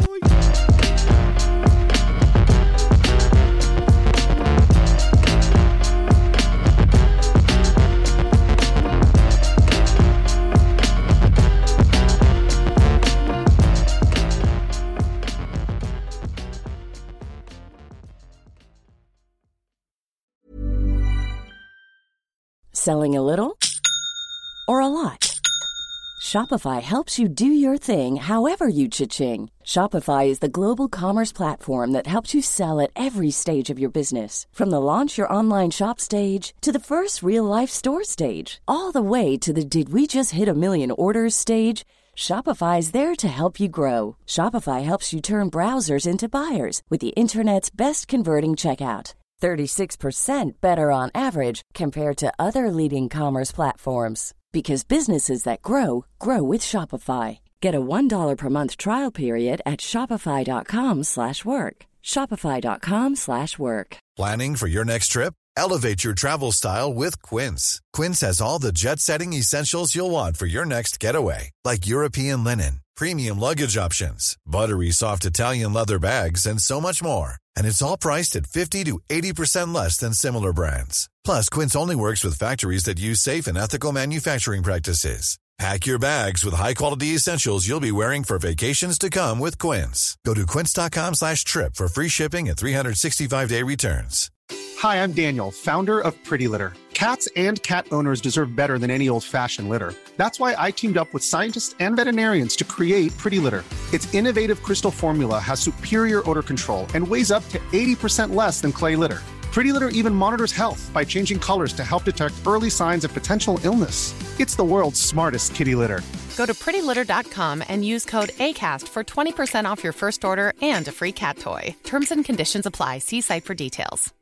[SPEAKER 11] Selling a little or a lot? Shopify helps you do your thing however you cha-ching. Shopify is the global commerce platform that helps you sell at every stage of your business. From the launch your online shop stage to the first real-life store stage, all the way to the did we just hit a million orders stage. Shopify is there to help you grow. Shopify helps you turn browsers into buyers with the internet's best converting checkout. thirty-six percent better on average compared to other leading commerce platforms. Because businesses that grow, grow with Shopify. Get a one dollar per month trial period at shopify.com slash work. Shopify.com slash work.
[SPEAKER 12] Planning for your next trip? Elevate your travel style with Quince. Quince has all the jet-setting essentials you'll want for your next getaway, like European linen, premium luggage options, buttery soft Italian leather bags, and so much more. And it's all priced at fifty to eighty percent less than similar brands. Plus, Quince only works with factories that use safe and ethical manufacturing practices. Pack your bags with high-quality essentials you'll be wearing for vacations to come with Quince. Go to quince.com slash trip for free shipping and three sixty-five day returns.
[SPEAKER 4] Hi, I'm Daniel, founder of Pretty Litter. Cats and cat owners deserve better than any old-fashioned litter. That's why I teamed up with scientists and veterinarians to create Pretty Litter. Its innovative crystal formula has superior odor control and weighs up to eighty percent less than clay litter. Pretty Litter even monitors health by changing colors to help detect early signs of potential illness. It's the world's smartest kitty litter.
[SPEAKER 5] Go to pretty litter dot com and use code ACAST for twenty percent off your first order and a free cat toy. Terms and conditions apply. See site for details.